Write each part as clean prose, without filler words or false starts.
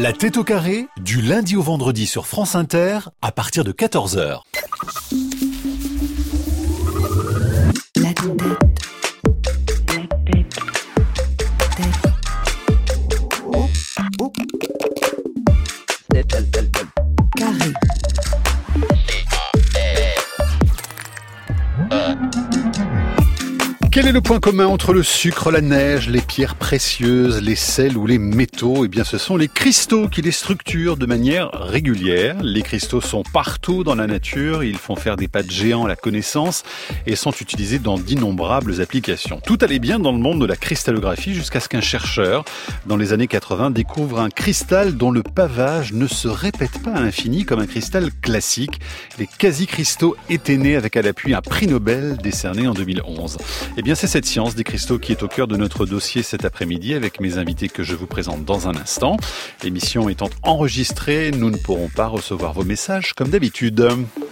La tête au carré, du lundi au vendredi sur France Inter, à partir de 14h. La tête. Carré. Quel est le point commun entre le sucre, la neige, les pierres précieuses, les sels ou les métaux ? Eh bien, ce sont les cristaux qui les structurent de manière régulière. Les cristaux sont partout dans la nature, ils font faire des pas de géants à la connaissance et sont utilisés dans d'innombrables applications. Tout allait bien dans le monde de la cristallographie jusqu'à ce qu'un chercheur, dans les années 80, découvre un cristal dont le pavage ne se répète pas à l'infini comme un cristal classique. Les quasi-cristaux étaient nés avec à l'appui un prix Nobel décerné en 2011. Eh bien, c'est cette science des cristaux qui est au cœur de notre dossier cet après-midi avec mes invités que je vous présente dans un instant. L'émission étant enregistrée, nous ne pourrons pas recevoir vos messages comme d'habitude.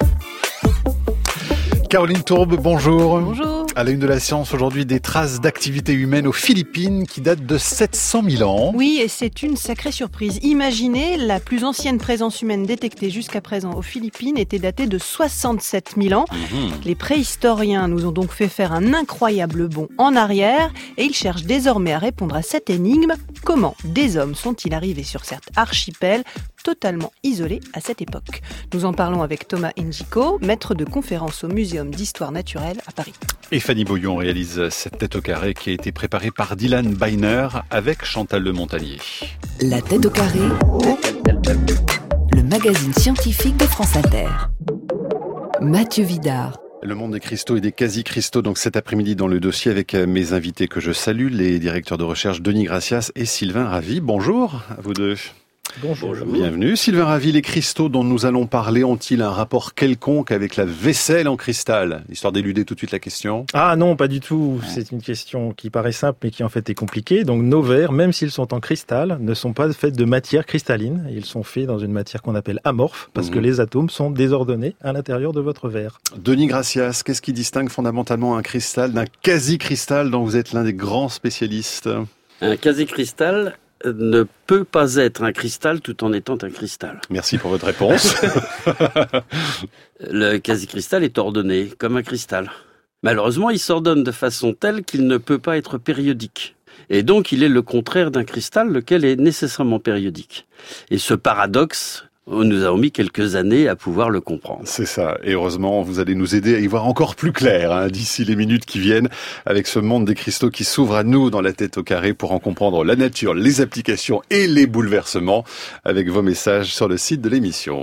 Caroline Tourbe, bonjour. Bonjour. À la une de la science aujourd'hui, des traces d'activité humaine aux Philippines qui datent de 700 000 ans. Oui, et c'est une sacrée surprise. Imaginez, la plus ancienne présence humaine détectée jusqu'à présent aux Philippines était datée de 67 000 ans. Les préhistoriens nous ont donc fait faire un incroyable bond en arrière et ils cherchent désormais à répondre à cette énigme. Comment des hommes sont-ils arrivés sur cet archipel totalement isolé à cette époque? Nous en parlons avec Thomas Njiko, maître de conférence au Muséum d'Histoire Naturelle à Paris. Et Fanny Boyon réalise cette tête au carré qui a été préparée par Dylan Beiner avec Chantal Le Montagnier. La tête au carré. Le magazine scientifique de France Inter. Mathieu Vidard. Le monde des cristaux et des quasi-cristaux, donc cet après-midi dans le dossier avec mes invités que je salue, les directeurs de recherche Denis Gracias et Sylvain Ravy. Bonjour à vous deux. Bonjour. Bienvenue. Sylvain Ravy, les cristaux dont nous allons parler ont-ils un rapport quelconque avec la vaisselle en cristal ? Histoire d'éluder tout de suite la question. Ah non, pas du tout. C'est une question qui paraît simple mais qui en fait est compliquée. Donc nos verres, même s'ils sont en cristal, ne sont pas faits de matière cristalline. Ils sont faits dans une matière qu'on appelle amorphe parce que les atomes sont désordonnés à l'intérieur de votre verre. Denis Gracias, qu'est-ce qui distingue fondamentalement un cristal d'un quasi-cristal dont vous êtes l'un des grands spécialistes ? Un quasi-cristal ne peut pas être un cristal tout en étant un cristal. Merci pour votre réponse. Le quasi-cristal est ordonné comme un cristal. Malheureusement, il s'ordonne de façon telle qu'il ne peut pas être périodique. Et donc, il est le contraire d'un cristal, lequel est nécessairement périodique. Et ce paradoxe, nous avons mis quelques années à pouvoir le comprendre. C'est ça. Et heureusement, vous allez nous aider à y voir encore plus clair d'ici les minutes qui viennent avec ce monde des cristaux qui s'ouvre à nous dans la tête au carré pour en comprendre la nature, les applications et les bouleversements avec vos messages sur le site de l'émission.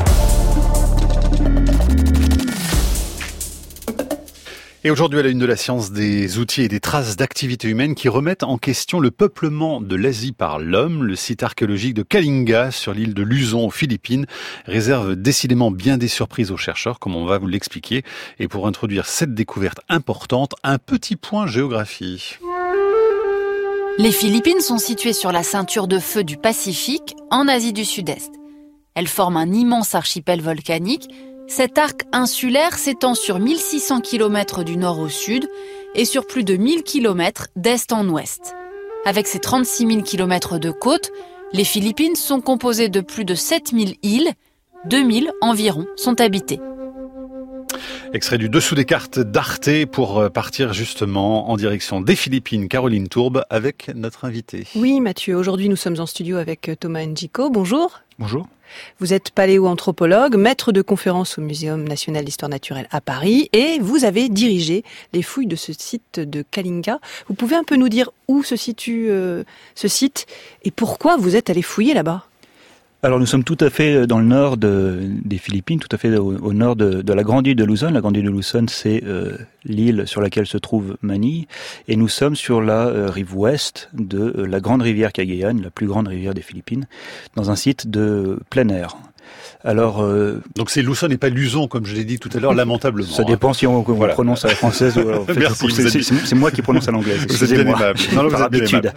Et aujourd'hui, à la une de la science, des outils et des traces d'activité humaine qui remettent en question le peuplement de l'Asie par l'homme. Le site archéologique de Kalinga, sur l'île de Luzon, aux Philippines, réserve décidément bien des surprises aux chercheurs, comme on va vous l'expliquer. Et pour introduire cette découverte importante, un petit point géographie. Les Philippines sont situées sur la ceinture de feu du Pacifique, en Asie du Sud-Est. Elles forment un immense archipel volcanique. Cet arc insulaire s'étend sur 1600 km du nord au sud et sur plus de 1000 km d'est en ouest. Avec ses 36 000 km de côte, les Philippines sont composées de plus de 7000 îles, 2000 environ sont habitées. Extrait du dessous des cartes d'Arte pour partir justement en direction des Philippines. Caroline Tourbe avec notre invité. Oui Mathieu, aujourd'hui nous sommes en studio avec Thomas Njiko. Bonjour. Bonjour. Vous êtes paléoanthropologue, maître de conférence au Muséum national d'histoire naturelle à Paris et vous avez dirigé les fouilles de ce site de Kalinga. Vous pouvez un peu nous dire où se situe ce site et pourquoi vous êtes allé fouiller là-bas ? Alors nous sommes tout à fait dans le nord des Philippines, tout à fait au nord de la grande île de Luzon. La grande île de Luzon, c'est l'île sur laquelle se trouve Manille. Et nous sommes sur la rive ouest de la grande rivière Cagayan, la plus grande rivière des Philippines, dans un site de plein air. Alors, donc c'est Luzon et pas Luzon, comme je l'ai dit tout à l'heure, lamentablement. Ça dépend si on prononce à la française ou en fait, merci, c'est moi qui prononce à l'anglaise. Vous êtes bien aimable. Non, par habitude.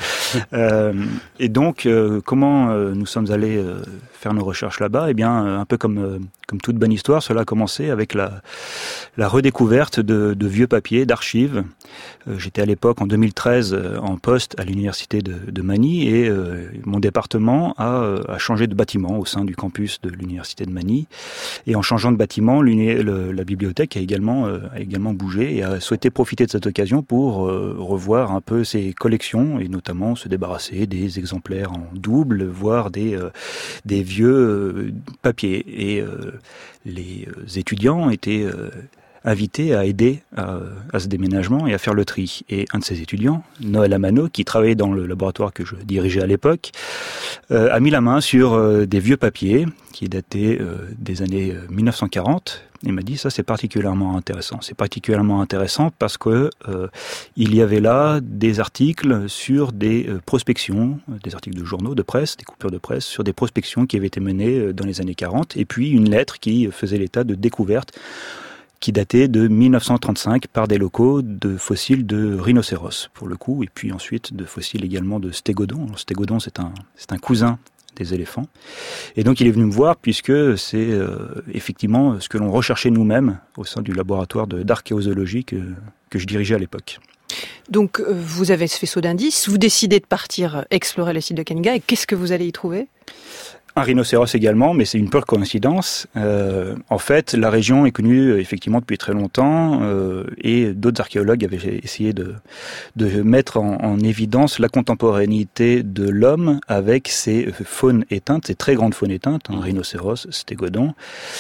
Et donc, comment nous sommes allés faire nos recherches là-bas? Eh bien, un peu comme toute bonne histoire, cela a commencé avec la redécouverte de vieux papiers, d'archives. J'étais à l'époque, en 2013, en poste à l'université de Manille et mon département a changé de bâtiment au sein du campus de l'université de Manille. Et en changeant de bâtiment, la bibliothèque a également bougé et a souhaité profiter de cette occasion pour revoir un peu ses collections et notamment se débarrasser des exemplaires en double, voire des vieux papiers. Et les étudiants étaient invités à aider à ce déménagement et à faire le tri. Et un de ces étudiants, Noël Amano, qui travaillait dans le laboratoire que je dirigeais à l'époque, a mis la main sur des vieux papiers qui dataient des années 1940. Il m'a dit, ça c'est particulièrement intéressant. C'est particulièrement intéressant parce que il y avait là des articles sur des prospections, des articles de journaux, de presse, des coupures de presse, sur des prospections qui avaient été menées dans les années 40, et puis une lettre qui faisait l'état de découvertes qui datait de 1935 par des locaux de fossiles de rhinocéros, pour le coup, et puis ensuite de fossiles également de stégodon. Alors, stégodon, c'est un cousin des éléphants. Et donc il est venu me voir puisque c'est effectivement ce que l'on recherchait nous-mêmes au sein du laboratoire d'archéozoologie que je dirigeais à l'époque. Donc vous avez ce faisceau d'indices, vous décidez de partir explorer le site de Kanga, et qu'est-ce que vous allez y trouver ? Un rhinocéros également, mais c'est une pure coïncidence. En fait, la région est connue effectivement depuis très longtemps et d'autres archéologues avaient essayé de mettre en évidence la contemporanéité de l'homme avec ses faunes éteintes, ces très grandes faunes éteintes, rhinocéros, stégodon,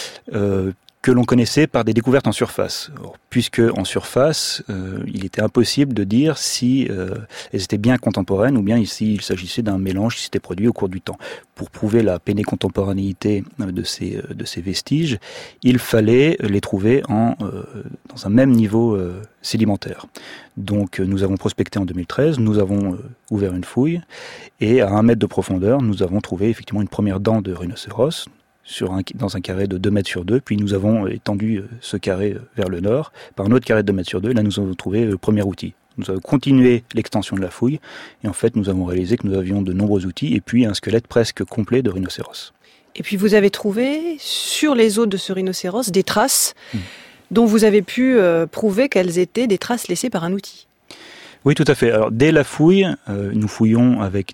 que l'on connaissait par des découvertes en surface. Alors, puisque en surface, il était impossible de dire si elles étaient bien contemporaines ou bien s'il s'agissait d'un mélange qui s'était produit au cours du temps. Pour prouver la pénécontemporanéité de ces vestiges, il fallait les trouver dans un même niveau sédimentaire. Donc nous avons prospecté en 2013, nous avons ouvert une fouille et à 1 mètre de profondeur, nous avons trouvé effectivement une première dent de rhinocéros dans un carré de 2 mètres sur 2, puis nous avons étendu ce carré vers le nord par un autre carré de 2 mètres sur 2, et là nous avons trouvé le premier outil. Nous avons continué l'extension de la fouille, et en fait nous avons réalisé que nous avions de nombreux outils, et puis un squelette presque complet de rhinocéros. Et puis vous avez trouvé, sur les os de ce rhinocéros, des traces dont vous avez pu prouver qu'elles étaient des traces laissées par un outil. Oui, tout à fait. Alors dès la fouille, nous fouillons avec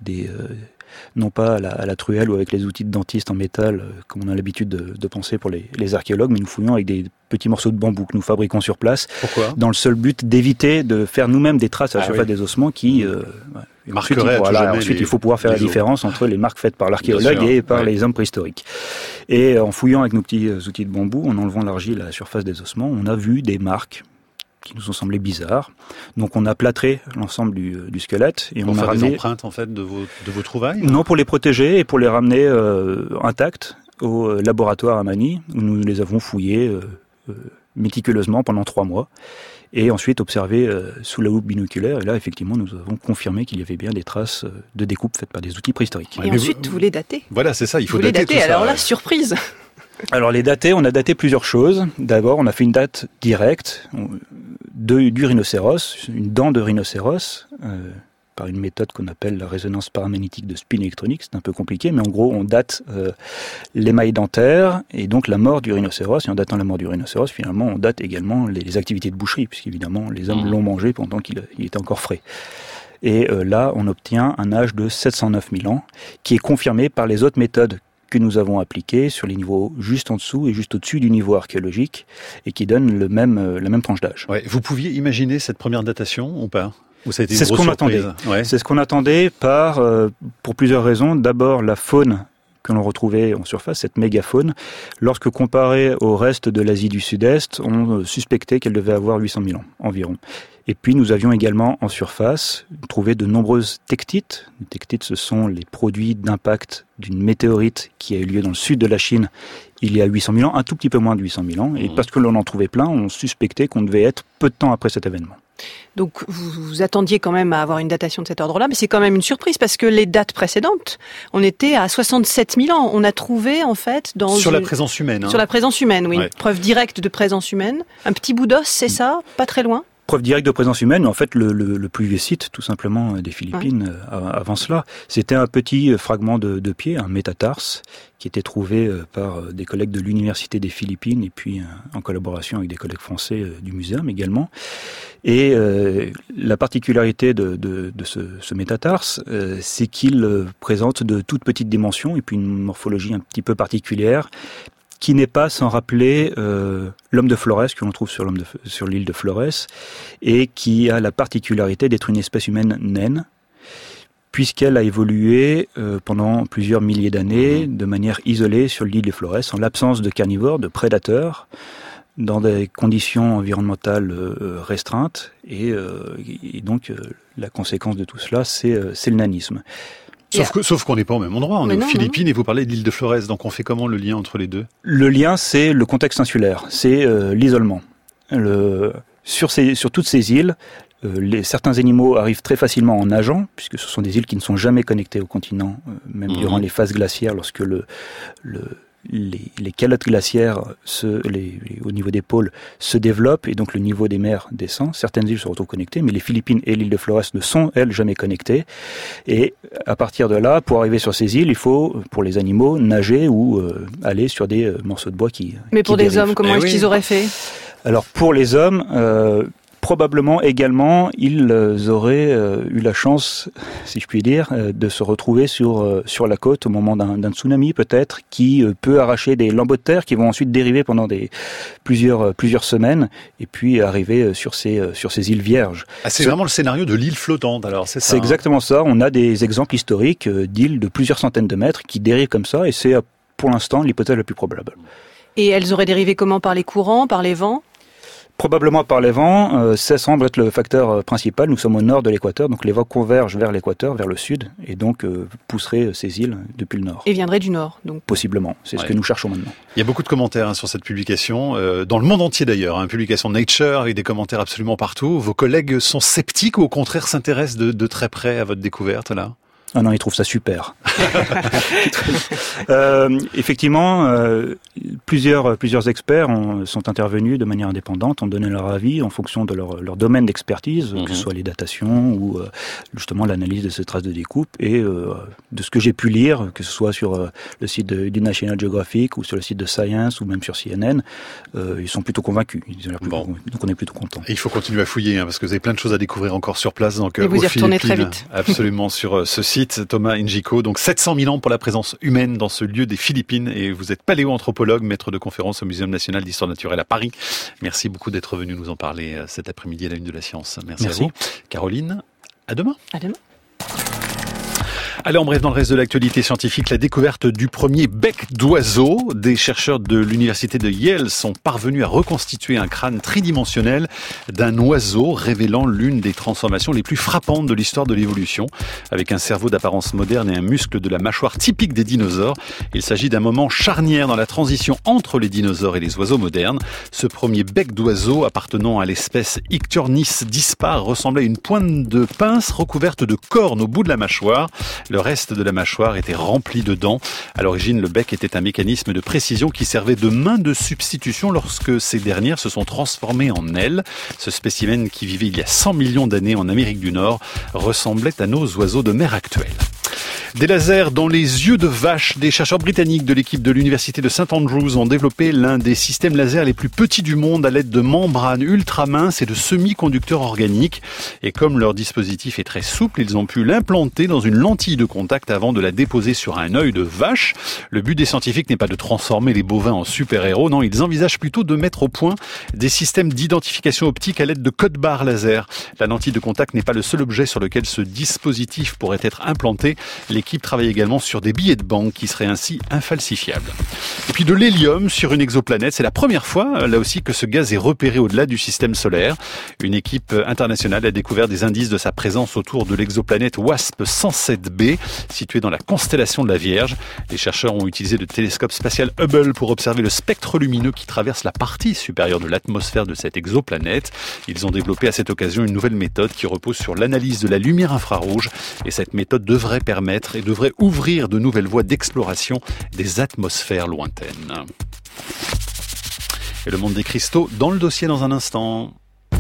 non pas à la truelle ou avec les outils de dentiste en métal, comme on a l'habitude de penser pour les archéologues, mais nous fouillons avec des petits morceaux de bambou que nous fabriquons sur place. Pourquoi ? Dans le seul but d'éviter de faire nous-mêmes des traces à la surface des ossements qui... Ensuite, il faut pouvoir faire la différence entre les marques faites par l'archéologue et par les hommes préhistoriques. Et en fouillant avec nos petits outils de bambou, en enlevant l'argile à la surface des ossements, on a vu des marques qui nous ont semblé bizarres. Donc on a plâtré l'ensemble du squelette et pour on a ramené des empreintes en fait de vos trouvailles. Non, pour les protéger et pour les ramener intactes au laboratoire à Manille où nous les avons fouillés méticuleusement pendant 3 mois et ensuite observés sous la loupe binoculaire. Et là, effectivement, nous avons confirmé qu'il y avait bien des traces de découpe faites par des outils préhistoriques. Et ensuite, vous les datez. Voilà, c'est ça. Il faut vous dater tout ça. Alors là, surprise. Alors les dater, on a daté plusieurs choses. D'abord, on a fait une date directe du rhinocéros, une dent de rhinocéros, par une méthode qu'on appelle la résonance paramagnétique de spin électronique. C'est un peu compliqué, mais en gros, on date l'émail dentaire et donc la mort du rhinocéros. Et en datant la mort du rhinocéros, finalement, on date également les activités de boucherie, puisqu'évidemment, les hommes l'ont mangé pendant qu'il était encore frais. Et là, on obtient un âge de 709 000 ans, qui est confirmé par les autres méthodes que nous avons appliqué sur les niveaux juste en dessous et juste au-dessus du niveau archéologique et qui donne la même tranche d'âge. Ouais, vous pouviez imaginer cette première datation ou pas ? Ou ça a été C'est une ce grosse qu'on surprise ? attendait. C'est ce qu'on attendait pour plusieurs raisons. D'abord, la faune que l'on retrouvait en surface, cette mégafaune, lorsque comparée au reste de l'Asie du Sud-Est, on suspectait qu'elle devait avoir 800 000 ans environ. Et puis nous avions également en surface trouvé de nombreuses tectites. Les tectites, ce sont les produits d'impact d'une météorite qui a eu lieu dans le sud de la Chine il y a 800 000 ans, un tout petit peu moins de 800 000 ans. Et parce que l'on en trouvait plein, on suspectait qu'on devait être peu de temps après cet événement. Donc vous attendiez quand même à avoir une datation de cet ordre-là, mais c'est quand même une surprise parce que les dates précédentes, on était à 67 000 ans. On a trouvé en fait sur la présence humaine. Sur la présence humaine, oui, une preuve directe de présence humaine. Un petit bout d'os, c'est ça, pas très loin. Preuve directe de présence humaine, en fait, le plus vieux site, tout simplement, des Philippines, avant cela, c'était un petit fragment de pied, un métatarse, qui était trouvé par des collègues de l'Université des Philippines, et puis en collaboration avec des collègues français du muséum également. Et la particularité de ce métatarse, c'est qu'il présente de toutes petites dimensions, et puis une morphologie un petit peu particulière, qui n'est pas sans rappeler l'homme de Flores, que l'on trouve sur l'île de Flores, et qui a la particularité d'être une espèce humaine naine, puisqu'elle a évolué pendant plusieurs milliers d'années de manière isolée sur l'île de Flores, en l'absence de carnivores, de prédateurs, dans des conditions environnementales restreintes, et donc la conséquence de tout cela, c'est le nanisme. Sauf qu'on n'est pas au même endroit. On est aux Philippines et vous parlez de l'île de Flores. Donc on fait comment le lien entre les deux ? Le lien, c'est le contexte insulaire. C'est l'isolement. Sur toutes ces îles, certains animaux arrivent très facilement en nageant, puisque ce sont des îles qui ne sont jamais connectées au continent, même durant les phases glaciaires, lorsque les calottes glaciaires au niveau des pôles se développent et donc le niveau des mers descend. Certaines îles se retrouvent connectées, mais les Philippines et l'île de Flores ne sont, elles, jamais connectées. Et à partir de là, pour arriver sur ces îles, il faut, pour les animaux, nager ou aller sur des morceaux de bois qui Mais pour des hommes, comment est-ce qu'ils auraient fait ? Alors pour les hommes, probablement également, ils auraient eu la chance, si je puis dire, de se retrouver sur la côte au moment d'un tsunami peut-être, qui peut arracher des lambeaux de terre qui vont ensuite dériver pendant plusieurs semaines et puis arriver sur ces îles vierges. Ah, c'est vraiment le scénario de l'île flottante alors, c'est ça ? C'est exactement ça. On a des exemples historiques d'îles de plusieurs centaines de mètres qui dérivent comme ça et c'est pour l'instant l'hypothèse la plus probable. Et elles auraient dérivé comment ? Par les courants, par les vents ? Probablement par les vents, ça semble être le facteur principal. Nous sommes au nord de l'équateur, donc les vents convergent vers l'équateur, vers le sud, et donc pousseraient ces îles depuis le nord. Et viendraient du nord, donc. Possiblement, c'est ce que nous cherchons maintenant. Il y a beaucoup de commentaires sur cette publication, dans le monde entier d'ailleurs, publication de Nature, et des commentaires absolument partout. Vos collègues sont sceptiques ou au contraire s'intéressent de très près à votre découverte là ? Ah non, ils trouvent ça super. Effectivement, plusieurs experts sont intervenus de manière indépendante, ont donné leur avis en fonction de leur domaine d'expertise, que ce soit les datations ou justement l'analyse de ces traces de découpe. Et de ce que j'ai pu lire, que ce soit sur le site du National Geographic ou sur le site de Science ou même sur CNN, ils sont plutôt convaincus. Ils ont l'air plutôt convaincus. Donc on est plutôt contents. Et il faut continuer à fouiller, parce que vous avez plein de choses à découvrir encore sur place. Donc, et vous y retournez très vite. Absolument, sur ce site. Thomas Njiko, donc 700 000 ans pour la présence humaine dans ce lieu des Philippines, et vous êtes paléoanthropologue, maître de conférence au Muséum national d'histoire naturelle à Paris. Merci beaucoup d'être venu nous en parler cet après-midi à la Une de la Science. Merci à vous. Caroline, à demain. À demain. Allez, en bref, dans le reste de l'actualité scientifique, la découverte du premier bec d'oiseau. Des chercheurs de l'université de Yale sont parvenus à reconstituer un crâne tridimensionnel d'un oiseau, révélant l'une des transformations les plus frappantes de l'histoire de l'évolution. Avec un cerveau d'apparence moderne et un muscle de la mâchoire typique des dinosaures, il s'agit d'un moment charnière dans la transition entre les dinosaures et les oiseaux modernes. Ce premier bec d'oiseau, appartenant à l'espèce Ictyornis dispar, ressemblait à une pointe de pince recouverte de cornes au bout de la mâchoire. Le reste de la mâchoire était rempli de dents. À l'origine, le bec était un mécanisme de précision qui servait de main de substitution lorsque ces dernières se sont transformées en ailes. Ce spécimen qui vivait il y a 100 millions d'années en Amérique du Nord ressemblait à nos oiseaux de mer actuels. Des lasers dans les yeux de vache. Des chercheurs britanniques de l'équipe de l'université de St Andrews ont développé l'un des systèmes laser les plus petits du monde à l'aide de membranes ultra minces et de semi-conducteurs organiques. Et comme leur dispositif est très souple, ils ont pu l'implanter dans une lentille de contact avant de la déposer sur un œil de vache. Le but des scientifiques n'est pas de transformer les bovins en super-héros, non, ils envisagent plutôt de mettre au point des systèmes d'identification optique à l'aide de codes barres laser. La lentille de contact n'est pas le seul objet sur lequel ce dispositif pourrait être implanté. L'équipe travaille également sur des billets de banque qui seraient ainsi infalsifiables. Et puis de l'hélium sur une exoplanète, c'est la première fois, là aussi, que ce gaz est repéré au-delà du système solaire. Une équipe internationale a découvert des indices de sa présence autour de l'exoplanète WASP 107b, située dans la constellation de la Vierge. Les chercheurs ont utilisé le télescope spatial Hubble pour observer le spectre lumineux qui traverse la partie supérieure de l'atmosphère de cette exoplanète. Ils ont développé à cette occasion une nouvelle méthode qui repose sur l'analyse de la lumière infrarouge. Et cette méthode devrait permettre et devrait ouvrir de nouvelles voies d'exploration des atmosphères lointaines. Et le monde des cristaux dans le dossier dans un instant.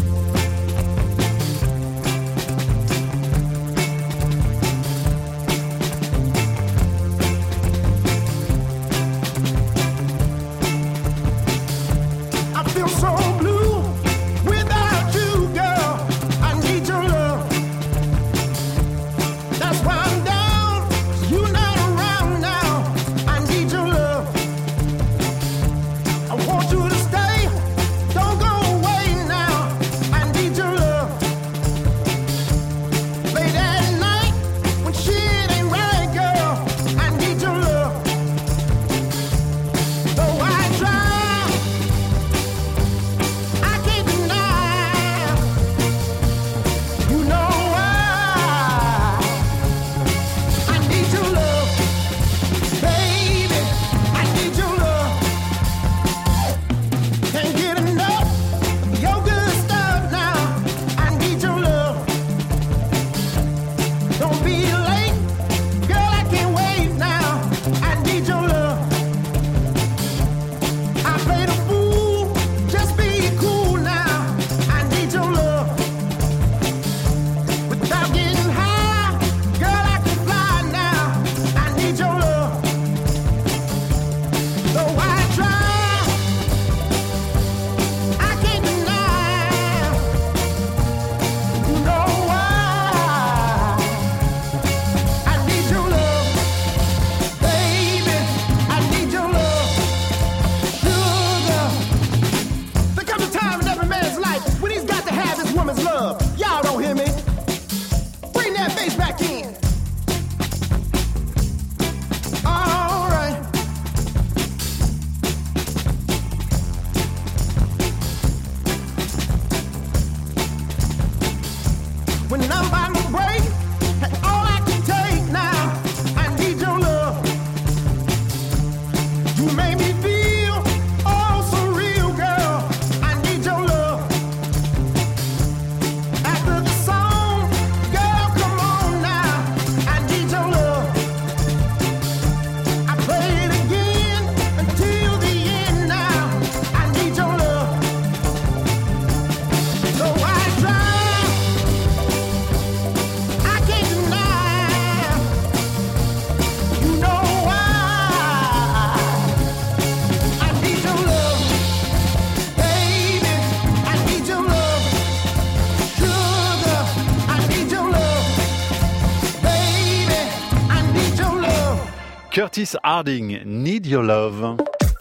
Curtis Harding, Need Your Love.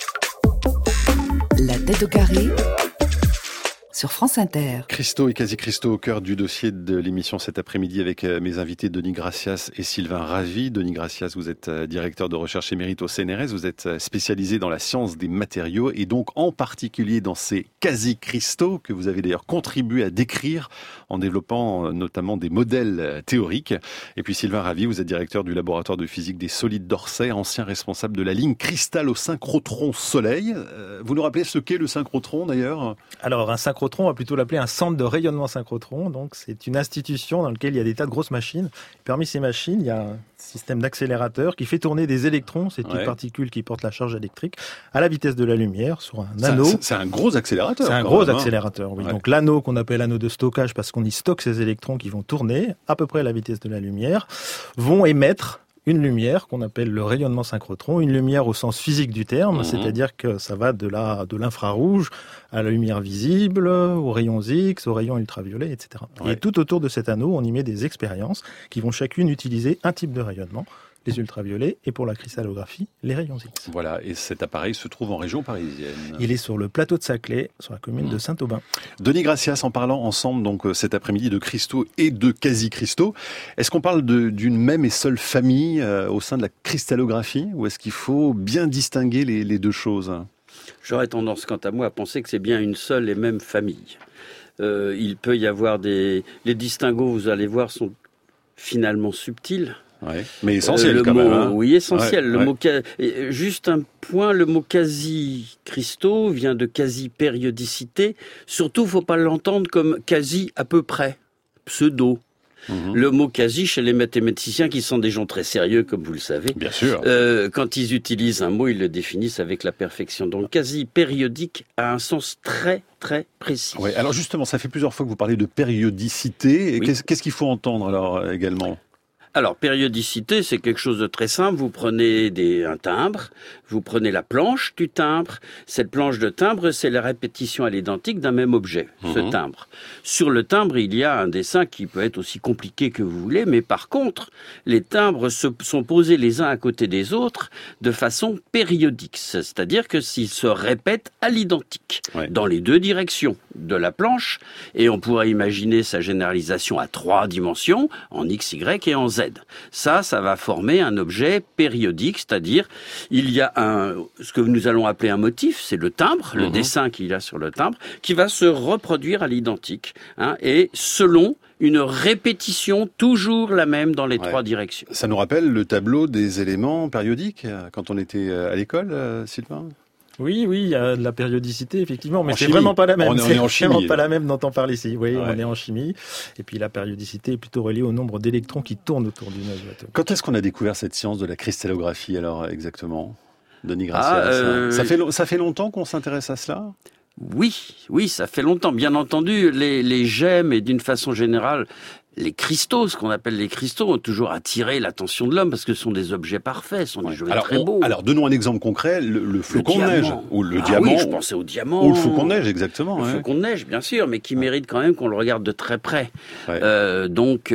La tête au carré sur France Inter. Cristaux et quasi-cristaux au cœur du dossier de l'émission cet après-midi avec mes invités Denis Gracias et Sylvain Ravi. Denis Gracias, vous êtes directeur de recherche émérite au CNRS, vous êtes spécialisé dans la science des matériaux et donc en particulier dans ces quasi-cristaux que vous avez d'ailleurs contribué à décrire en développant notamment des modèles théoriques. Et puis Sylvain Ravi, vous êtes directeur du laboratoire de physique des solides d'Orsay, ancien responsable de la ligne cristal au synchrotron Soleil. Vous nous rappelez ce qu'est le synchrotron d'ailleurs ? Alors un synchrotron, on va plutôt l'appeler un centre de rayonnement synchrotron. Donc c'est une institution dans laquelle il y a des tas de grosses machines. Parmi ces machines, il y a un système d'accélérateur qui fait tourner des électrons, ces petites particules qui portent la charge électrique, à la vitesse de la lumière sur un anneau. C'est un gros accélérateur. C'est un gros accélérateur, oui. Ouais. Donc l'anneau qu'on appelle anneau de stockage parce qu'on y stocke ces électrons qui vont tourner à peu près à la vitesse de la lumière, vont émettre une lumière qu'on appelle le rayonnement synchrotron, une lumière au sens physique du terme, c'est-à-dire que ça va de l'infrarouge à la lumière visible, aux rayons X, aux rayons ultraviolets, etc. Ouais. Et tout autour de cet anneau, on y met des expériences qui vont chacune utiliser un type de rayonnement. les ultraviolets, et pour la cristallographie, les rayons X. Voilà, et cet appareil se trouve en région parisienne. Il est sur le plateau de Saclay, sur la commune de Saint-Aubin. Denis Gracias, en parlant ensemble donc cet après-midi de cristaux et de quasi-cristaux, est-ce qu'on parle d'une même et seule famille au sein de la cristallographie, ou est-ce qu'il faut bien distinguer les deux choses ? J'aurais tendance, quant à moi, à penser que c'est bien une seule et même famille. Il peut y avoir les distinguos, vous allez voir, sont finalement subtils. Ouais, mais essentiel quand même. Hein. Oui, essentiel. Ouais, Juste un point, le mot quasi-cristaux vient de quasi-périodicité. Surtout, faut pas l'entendre comme quasi à peu près, pseudo. Le mot quasi, chez les mathématiciens, qui sont des gens très sérieux, comme vous le savez, bien sûr. Quand ils utilisent un mot, ils le définissent avec la perfection. Donc quasi périodique a un sens très très précis. Ouais, alors justement, ça fait plusieurs fois que vous parlez de périodicité. Oui. Qu'est-ce qu'il faut entendre alors également ? Alors, périodicité, c'est quelque chose de très simple. Vous prenez un timbre, vous prenez la planche du timbre. Cette planche de timbre, c'est la répétition à l'identique d'un même objet, ce timbre. Sur le timbre, il y a un dessin qui peut être aussi compliqué que vous voulez, mais par contre, les timbres sont posés les uns à côté des autres de façon périodique. C'est-à-dire que s'ils se répètent à l'identique, dans les deux directions de la planche, et on pourrait imaginer sa généralisation à 3 dimensions, en X, Y et en Z. Ça va former un objet périodique, c'est-à-dire il y a ce que nous allons appeler un motif, c'est le timbre, le dessin qu'il y a sur le timbre, qui va se reproduire à l'identique, et selon une répétition toujours la même dans les 3 directions. Ça nous rappelle le tableau des éléments périodiques quand on était à l'école, Sylvain ? Oui, il y a de la périodicité, effectivement, mais c'est vraiment pas la même. On est en chimie. Vraiment pas la même dont on parle ici. Oui, on est en chimie. Et puis la périodicité est plutôt reliée au nombre d'électrons qui tournent autour d'une œuvre atomique. Quand est-ce qu'on a découvert cette science de la cristallographie, alors, exactement, Denis Gracias ? Ça fait longtemps qu'on s'intéresse à cela ? Oui, ça fait longtemps. Bien entendu, les gemmes et d'une façon générale, les cristaux, ce qu'on appelle les cristaux, ont toujours attiré l'attention de l'homme parce que ce sont des objets parfaits, ce sont des objets très beaux. Alors, donnons un exemple concret, le flocon de neige, ou le diamant. Oui, je pensais au diamant. Ou le flocon de neige, exactement. Le flocon de neige, bien sûr, mais qui mérite quand même qu'on le regarde de très près. Donc,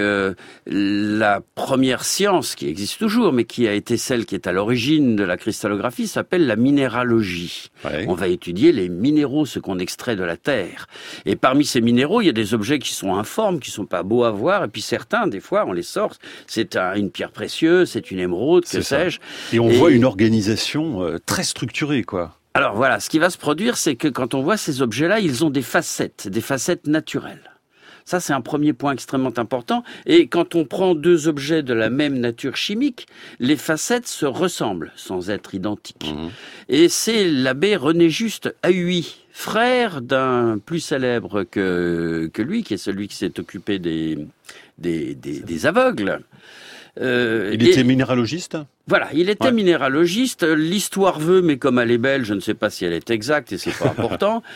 la première science qui existe toujours, mais qui a été celle qui est à l'origine de la cristallographie, s'appelle la minéralogie. On va étudier les minéraux, ce qu'on extrait de la terre. Et parmi ces minéraux, il y a des objets qui sont informes, qui sont pas beaux à voir, et puis certains, des fois, on les sort, c'est une pierre précieuse, c'est une émeraude, que sais-je. Et on voit une organisation très structurée, quoi. Alors voilà, ce qui va se produire, c'est que quand on voit ces objets-là, ils ont des facettes naturelles. Ça, c'est un premier point extrêmement important. Et quand on prend 2 objets de la même nature chimique, les facettes se ressemblent, sans être identiques. Et c'est l'abbé René Juste à Huy, frère d'un plus célèbre que lui, qui est celui qui s'est occupé des aveugles. Il était minéralogiste ? Voilà, il était minéralogiste. L'histoire veut, mais comme elle est belle, je ne sais pas si elle est exacte et c'est pas important,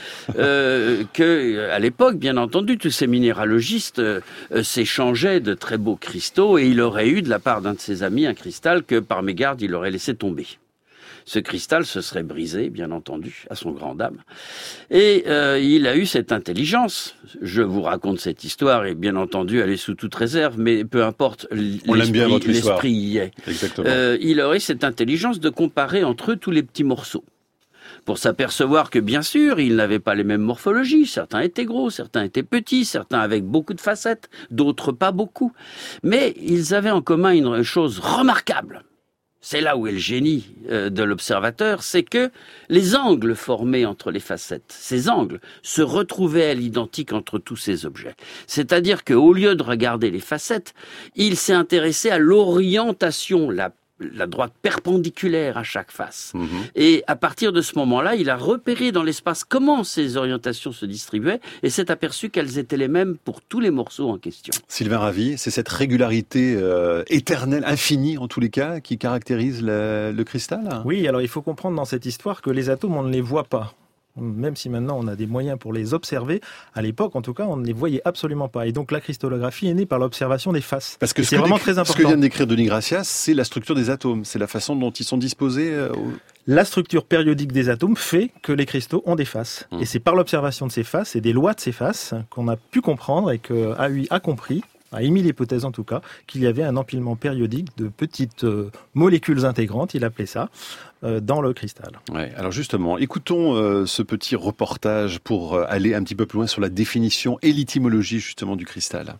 que à l'époque, bien entendu, tous ces minéralogistes s'échangeaient de très beaux cristaux et il aurait eu de la part d'un de ses amis un cristal que par mégarde il aurait laissé tomber. Ce cristal se serait brisé, bien entendu, à son grand dam. Et il a eu cette intelligence. Je vous raconte cette histoire, et bien entendu, elle est sous toute réserve, mais peu importe, l'esprit y est. Exactement. Il aurait cette intelligence de comparer entre eux tous les petits morceaux. Pour s'apercevoir que, bien sûr, ils n'avaient pas les mêmes morphologies. Certains étaient gros, certains étaient petits, certains avec beaucoup de facettes, d'autres pas beaucoup. Mais ils avaient en commun une chose remarquable. C'est là où est le génie de l'observateur, c'est que les angles formés entre les facettes, ces angles se retrouvaient à l'identique entre tous ces objets. C'est-à-dire qu'au lieu de regarder les facettes, il s'est intéressé à l'orientation, la droite perpendiculaire à chaque face. Et à partir de ce moment-là, il a repéré dans l'espace comment ces orientations se distribuaient et s'est aperçu qu'elles étaient les mêmes pour tous les morceaux en question. Sylvain Ravy, c'est cette régularité éternelle, infinie en tous les cas, qui caractérise le cristal ? Oui, alors il faut comprendre dans cette histoire que les atomes, on ne les voit pas. Même si maintenant on a des moyens pour les observer, à l'époque en tout cas on ne les voyait absolument pas. Et donc la cristallographie est née par l'observation des faces. Parce que c'est vraiment très important. Ce que vient de décrire Denis Gracias, c'est la structure des atomes, c'est la façon dont ils sont disposés. La structure périodique des atomes fait que les cristaux ont des faces. Et c'est par l'observation de ces faces et des lois de ces faces qu'on a pu comprendre et que Huy a compris a émis l'hypothèse en tout cas, qu'il y avait un empilement périodique de petites molécules intégrantes, il appelait ça, dans le cristal. Ouais, alors justement, écoutons ce petit reportage pour aller un petit peu plus loin sur la définition et l'étymologie justement du cristal.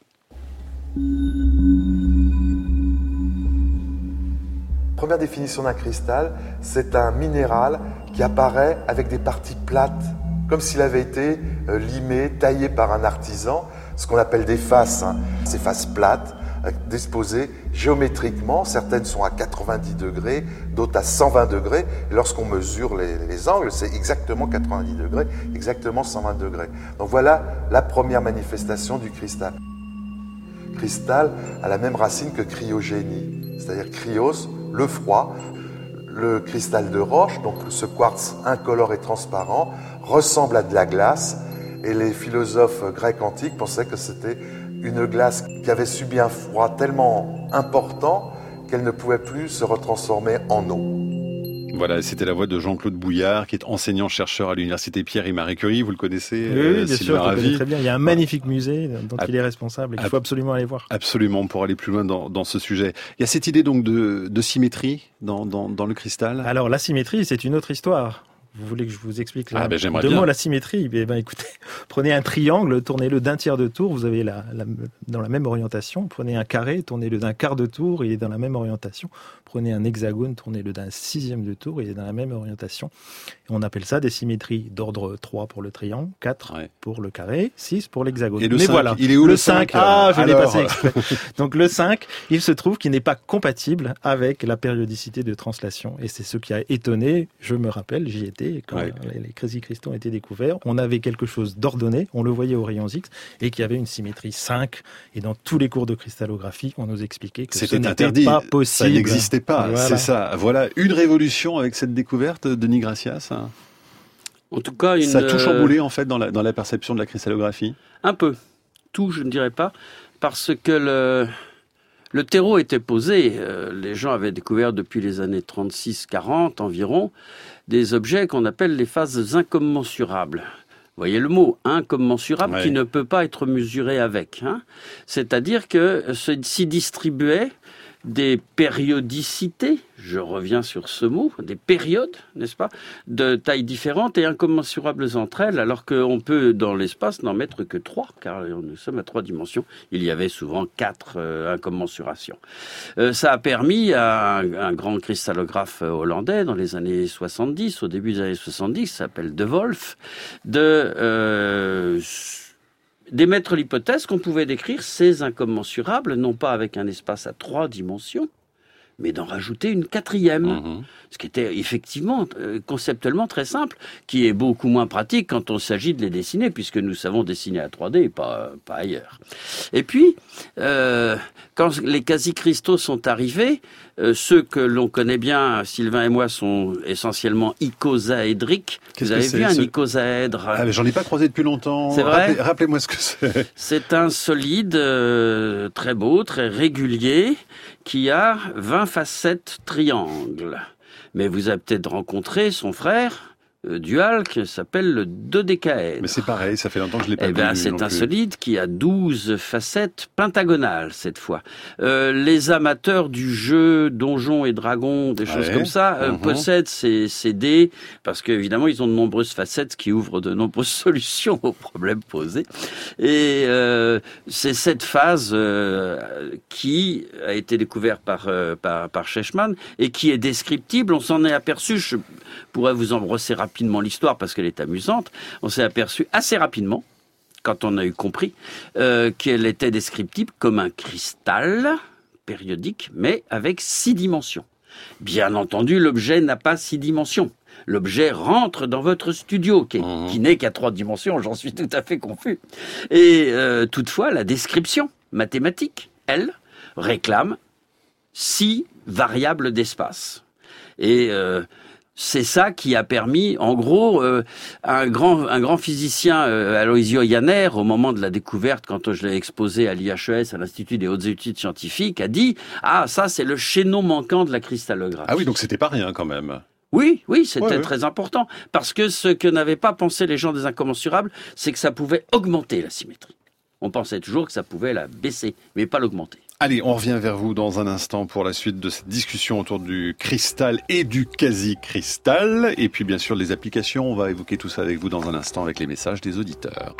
Première définition d'un cristal, c'est un minéral qui apparaît avec des parties plates, comme s'il avait été limé, taillé par un artisan, ce qu'on appelle des faces, ces faces plates, disposées géométriquement. Certaines sont à 90 degrés, d'autres à 120 degrés. Et lorsqu'on mesure les angles, c'est exactement 90 degrés, exactement 120 degrés. Donc voilà la première manifestation du cristal. Cristal a la même racine que cryogénie, c'est-à-dire cryos, le froid. Le cristal de roche, donc ce quartz incolore et transparent, ressemble à de la glace, et les philosophes grecs antiques pensaient que c'était une glace qui avait subi un froid tellement important qu'elle ne pouvait plus se retransformer en eau. Voilà, c'était la voix de Jean-Claude Bouillard, qui est enseignant-chercheur à l'université Pierre et Marie Curie. Vous le connaissez, oui, bien sûr, je le connais très bien. Il y a un magnifique musée dont il est responsable et qu'il faut absolument aller voir. Absolument, pour aller plus loin dans ce sujet. Il y a cette idée donc de symétrie dans le cristal. Alors la symétrie, c'est une autre histoire. Vous voulez que je vous explique j'aimerais deux bien. mots la symétrie? Écoutez, prenez un triangle, tournez-le d'un tiers de tour, vous avez dans la même orientation. Prenez un carré, tournez-le d'un quart de tour, il est dans la même orientation. Prenez un hexagone, tournez-le d'un sixième de tour, il est dans la même orientation. Et on appelle ça des symétries d'ordre 3 pour le triangle, 4 pour le carré, 6 pour l'hexagone. Et le 5, voilà, il est où le 5? Je l'ai passé exprès. Donc le 5, il se trouve qu'il n'est pas compatible avec la périodicité de translation. Et c'est ce qui a étonné, je me rappelle, j'y étais, quand les Crazy Crystals ont été découverts, on avait quelque chose d'ordonné, on le voyait aux rayons X, et qu'il y avait une symétrie 5. Et dans tous les cours de cristallographie, on nous expliquait que c'était ce n'était interdit, pas possible. Ça n'existait pas, voilà. C'est ça. Voilà une révolution avec cette découverte, Denis Gracias. En tout cas, ça a tout chamboulé en fait dans la perception de la cristallographie. Un peu. Tout, je ne dirais pas, parce que le terreau était posé. Les gens avaient découvert depuis les années 36-40 environ des objets qu'on appelle les phases incommensurables. Vous voyez le mot, incommensurable, qui ne peut pas être mesuré avec. C'est-à-dire que s'y distribuaient des périodicités, je reviens sur ce mot, des périodes, n'est-ce pas, de tailles différentes et incommensurables entre elles, alors qu'on peut, dans l'espace, n'en mettre que 3, car nous sommes à 3 dimensions. Il y avait souvent 4 incommensurations. Ça a permis à un grand cristallographe hollandais, dans les années 70, au début des années 70, qui s'appelle De Wolf, d'émettre l'hypothèse qu'on pouvait décrire ces incommensurables, non pas avec un espace à 3 dimensions, mais d'en rajouter une 4e. Ce qui était effectivement, conceptuellement très simple, qui est beaucoup moins pratique quand il s'agit de les dessiner, puisque nous savons dessiner à 3D et pas ailleurs. Et puis, quand les quasi-cristaux sont arrivés, ceux que l'on connaît bien, Sylvain et moi, sont essentiellement icosaédriques. Vous avez vu un icosaèdre? Mais j'en ai pas croisé depuis longtemps. C'est vrai? Rappelez-moi ce que c'est. C'est un solide très beau, très régulier, qui a 20 facettes triangles. Mais vous avez peut-être rencontré son frère, dual, qui s'appelle le dodécaèdre. Mais c'est pareil, ça fait longtemps que je l'ai pas vu. C'est un solide qui a 12 facettes pentagonales, cette fois. Les amateurs du jeu Donjons et Dragons, des choses comme ça, possèdent ces dés, parce qu'évidemment, ils ont de nombreuses facettes qui ouvrent de nombreuses solutions aux problèmes posés. Et c'est cette phase qui a été découverte par Shechtman et qui est descriptible. On s'en est aperçu, je pourrais vous en brosser rapidement l'histoire parce qu'elle est amusante. On s'est aperçu assez rapidement, quand on a eu compris, qu'elle était descriptible comme un cristal périodique, mais avec 6 dimensions. Bien entendu, l'objet n'a pas 6 dimensions. L'objet rentre dans votre studio, qui n'est qu'à 3 dimensions, j'en suis tout à fait confus. Et toutefois, la description mathématique, elle, réclame 6 variables d'espace. Et c'est ça qui a permis, en gros, un grand physicien, Aloisio Janner, au moment de la découverte, quand je l'ai exposé à l'IHES, à l'Institut des hautes études scientifiques, a dit « Ah, ça, c'est le chaînon manquant de la cristallographie. » Ah oui, donc c'était pas rien quand même. Oui, c'était très important. Parce que ce que n'avaient pas pensé les gens des incommensurables, c'est que ça pouvait augmenter la symétrie. On pensait toujours que ça pouvait la baisser, mais pas l'augmenter. Allez, on revient vers vous dans un instant pour la suite de cette discussion autour du cristal et du quasi-cristal. Et puis bien sûr les applications, on va évoquer tout ça avec vous dans un instant avec les messages des auditeurs.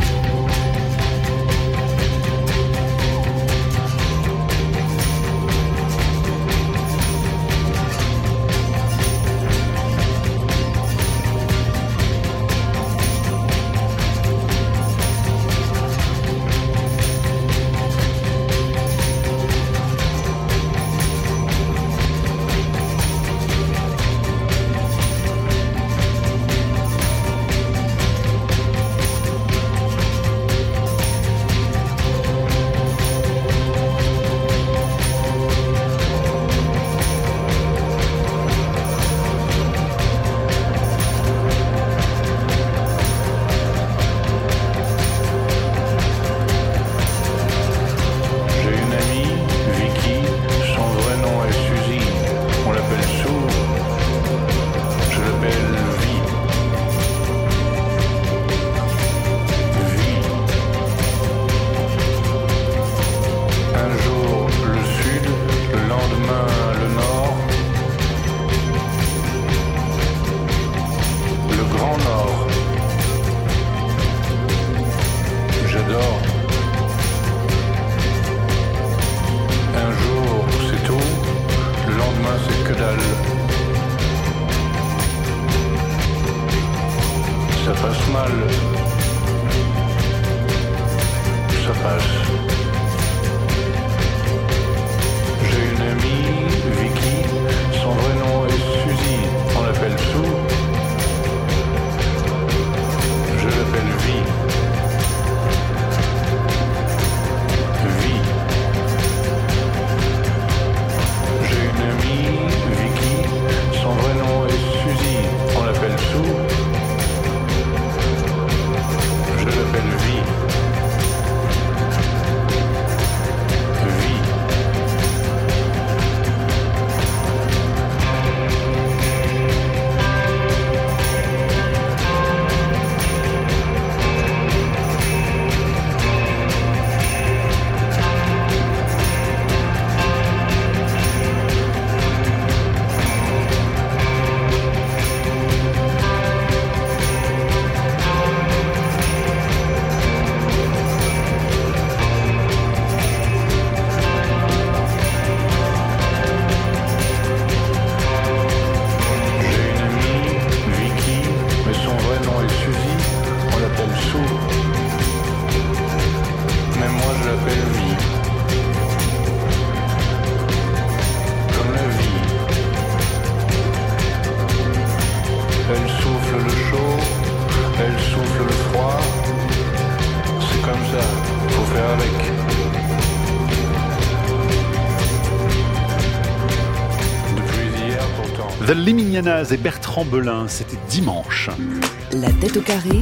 The Liminianas et Bertrand Belin, c'était dimanche. La tête au carré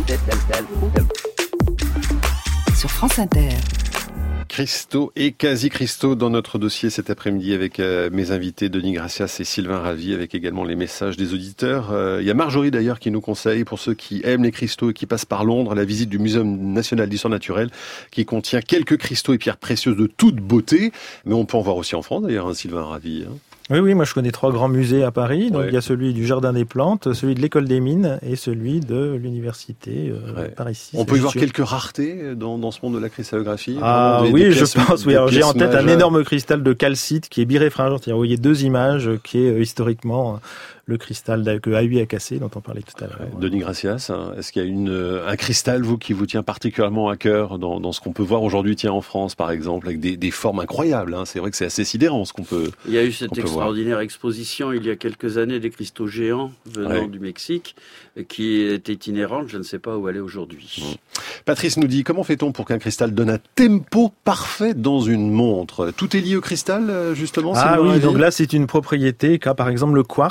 sur France Inter. Christo et quasi-Christo dans notre dossier cet après-midi avec mes invités Denis Gracias et Sylvain Ravi, avec également les messages des auditeurs. Il y a Marjorie d'ailleurs qui nous conseille, pour ceux qui aiment les cristaux et qui passent par Londres, la visite du Muséum national d'histoire naturelle qui contient quelques cristaux et pierres précieuses de toute beauté. Mais on peut en voir aussi en France d'ailleurs, hein, Sylvain Ravi. Oui, moi je connais 3 grands musées à Paris. Donc ouais. Il y a celui du Jardin des Plantes, celui de l'École des Mines et celui de l'Université Paris 6. On peut y voir quelques raretés dans ce monde de la cristallographie. Ah oui, je pense. Oui, alors j'ai en tête un énorme cristal de calcite qui est biréfringent. Vous voyez 2 images qui est historiquement le cristal que A8 a cassé, dont on parlait tout à l'heure. Denis Gracias, est-ce qu'il y a un cristal, qui vous tient particulièrement à cœur dans ce qu'on peut voir aujourd'hui, en France, par exemple, avec des formes incroyables, hein. C'est vrai que c'est assez sidérant ce qu'on peut. Il y a eu cette extraordinaire exposition il y a quelques années des cristaux géants venant du Mexique, qui était itinérante. Je ne sais pas où elle est aujourd'hui. Patrice nous dit, comment fait-on pour qu'un cristal donne un tempo parfait dans une montre? Tout est lié au cristal, justement? Ah oui, donc là c'est une propriété qu'a par exemple le quartz. Et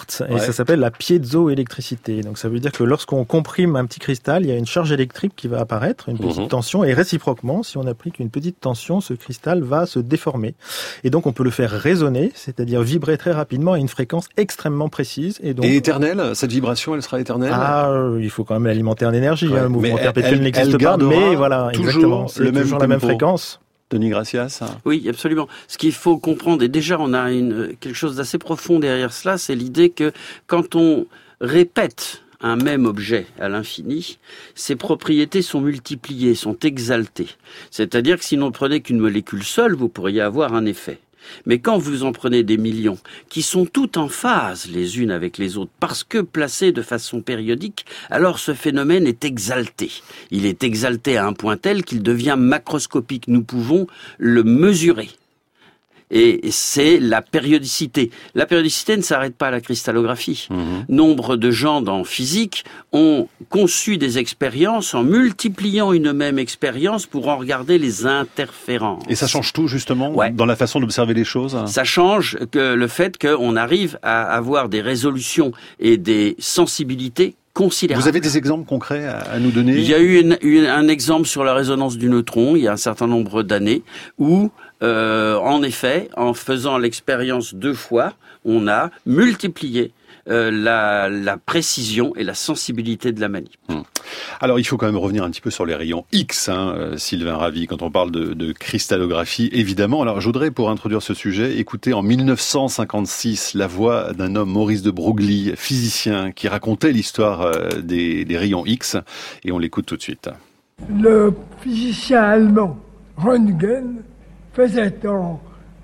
ça s'appelle la piézoélectricité. Donc ça veut dire que lorsqu'on comprime un petit cristal, il y a une charge électrique qui va apparaître, une petite tension, et réciproquement, si on applique une petite tension, ce cristal va se déformer. Et donc on peut le faire résonner, c'est-à-dire vibrer très rapidement à une fréquence extrêmement précise. Et éternelle, cette vibration, elle sera éternelle? Il faut quand même l'alimenter en énergie. Le mouvement perpétuel n'existe pas, mais voilà, exactement. C'est toujours la même fréquence. Denis Gracias. Oui, absolument. Ce qu'il faut comprendre, et déjà on a quelque chose d'assez profond derrière cela, c'est l'idée que quand on répète un même objet à l'infini, ses propriétés sont multipliées, sont exaltées. C'est-à-dire que si l'on ne prenait qu'une molécule seule, vous pourriez avoir un effet. Mais quand vous en prenez des millions, qui sont toutes en phase les unes avec les autres, parce que placées de façon périodique, alors ce phénomène est exalté. Il est exalté à un point tel qu'il devient macroscopique. Nous pouvons le mesurer. Et c'est la périodicité. La périodicité ne s'arrête pas à la cristallographie. Nombre de gens dans physique ont conçu des expériences en multipliant une même expérience pour en regarder les interférences. Et ça change tout, justement, dans la façon d'observer les choses? Ça change le fait qu'on arrive à avoir des résolutions et des sensibilités considérable. Vous avez des exemples concrets à nous donner? Il y a eu un exemple sur la résonance du neutron il y a un certain nombre d'années où, en effet, en faisant l'expérience 2 fois, on a multiplié la précision et la sensibilité de la manip. Alors, il faut quand même revenir un petit peu sur les rayons X, Sylvain Ravy, quand on parle de cristallographie, évidemment. Alors, je voudrais, pour introduire ce sujet, écouter en 1956 la voix d'un homme, Maurice de Broglie, physicien, qui racontait l'histoire des rayons X, et on l'écoute tout de suite. Le physicien allemand Röntgen faisait en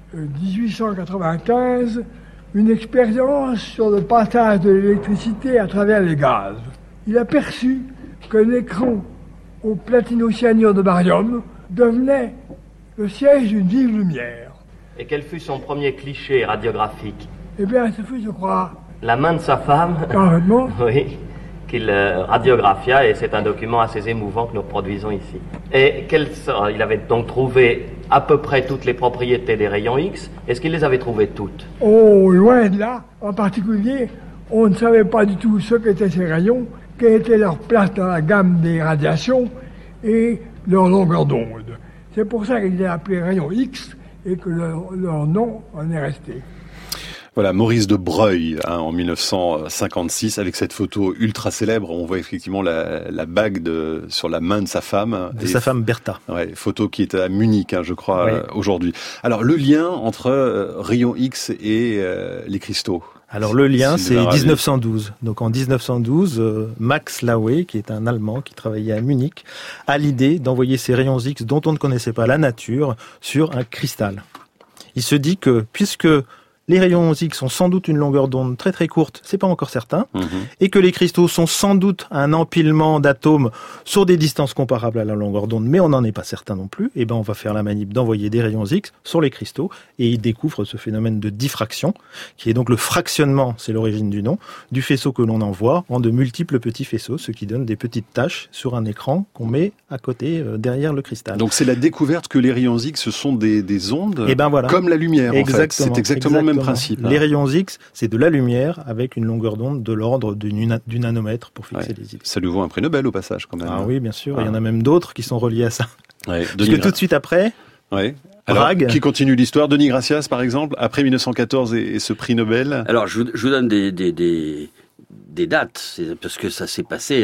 1895 une expérience sur le passage de l'électricité à travers les gaz. Il aperçut qu'un écran au platinocyanure de barium devenait le siège d'une vive lumière. Et quel fut son premier cliché radiographique? Eh bien, ce fut, je crois... La main de sa femme. Carrément. Oui, qu'il radiographia, et c'est un document assez émouvant que nous reproduisons ici. Et il avait donc trouvé à peu près toutes les propriétés des rayons X. Est-ce qu'il les avait trouvées toutes? Oh, loin de là. En particulier, on ne savait pas du tout ce qu'étaient ces rayons, quelle était leur place dans la gamme des radiations et leur longueur d'onde. C'est pour ça qu'ils étaient appelés rayons X et que leur nom en est resté. Voilà, Maurice de Broglie, en 1956, avec cette photo ultra célèbre, on voit effectivement la bague sur la main de sa femme. De sa femme Bertha. Ouais, photo qui est à Munich, je crois, aujourd'hui. Alors, le lien entre rayons X et les cristaux. Alors le lien, c'est 1912. Donc en 1912, Max Laue, qui est un Allemand qui travaillait à Munich, a l'idée d'envoyer ces rayons X dont on ne connaissait pas la nature sur un cristal. Il se dit que puisque les rayons X ont sans doute une longueur d'onde très très courte, c'est pas encore certain, et que les cristaux sont sans doute un empilement d'atomes sur des distances comparables à la longueur d'onde, mais on n'en est pas certain non plus, et ben on va faire la manip d'envoyer des rayons X sur les cristaux, et il découvre ce phénomène de diffraction, qui est donc le fractionnement, c'est l'origine du nom, du faisceau que l'on envoie en de multiples petits faisceaux, ce qui donne des petites taches sur un écran qu'on met à côté, derrière le cristal. Donc c'est la découverte que les rayons X, ce sont des ondes, et ben voilà. Comme la lumière, en fait. C'est exactement le même principe. Les rayons X, c'est de la lumière avec une longueur d'onde de l'ordre du nanomètre pour fixer les idées. Ça lui vaut un prix Nobel au passage, quand même. Ah oui, bien sûr. Il y en a même d'autres qui sont reliés à ça. Ouais, parce que tout de suite après, Bragg. Qui continue l'histoire? Denis Gracias, par exemple, après 1914 et ce prix Nobel. Alors, je vous donne des dates, parce que ça s'est passé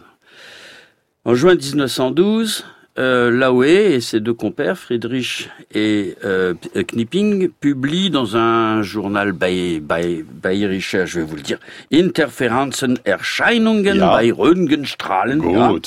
en juin 1912. Laue et ses 2 compères, Friedrich et Knipping, publient dans un journal bayerischer, je vais vous le dire, Interferenzenerscheinungen bei Röntgenstrahlen,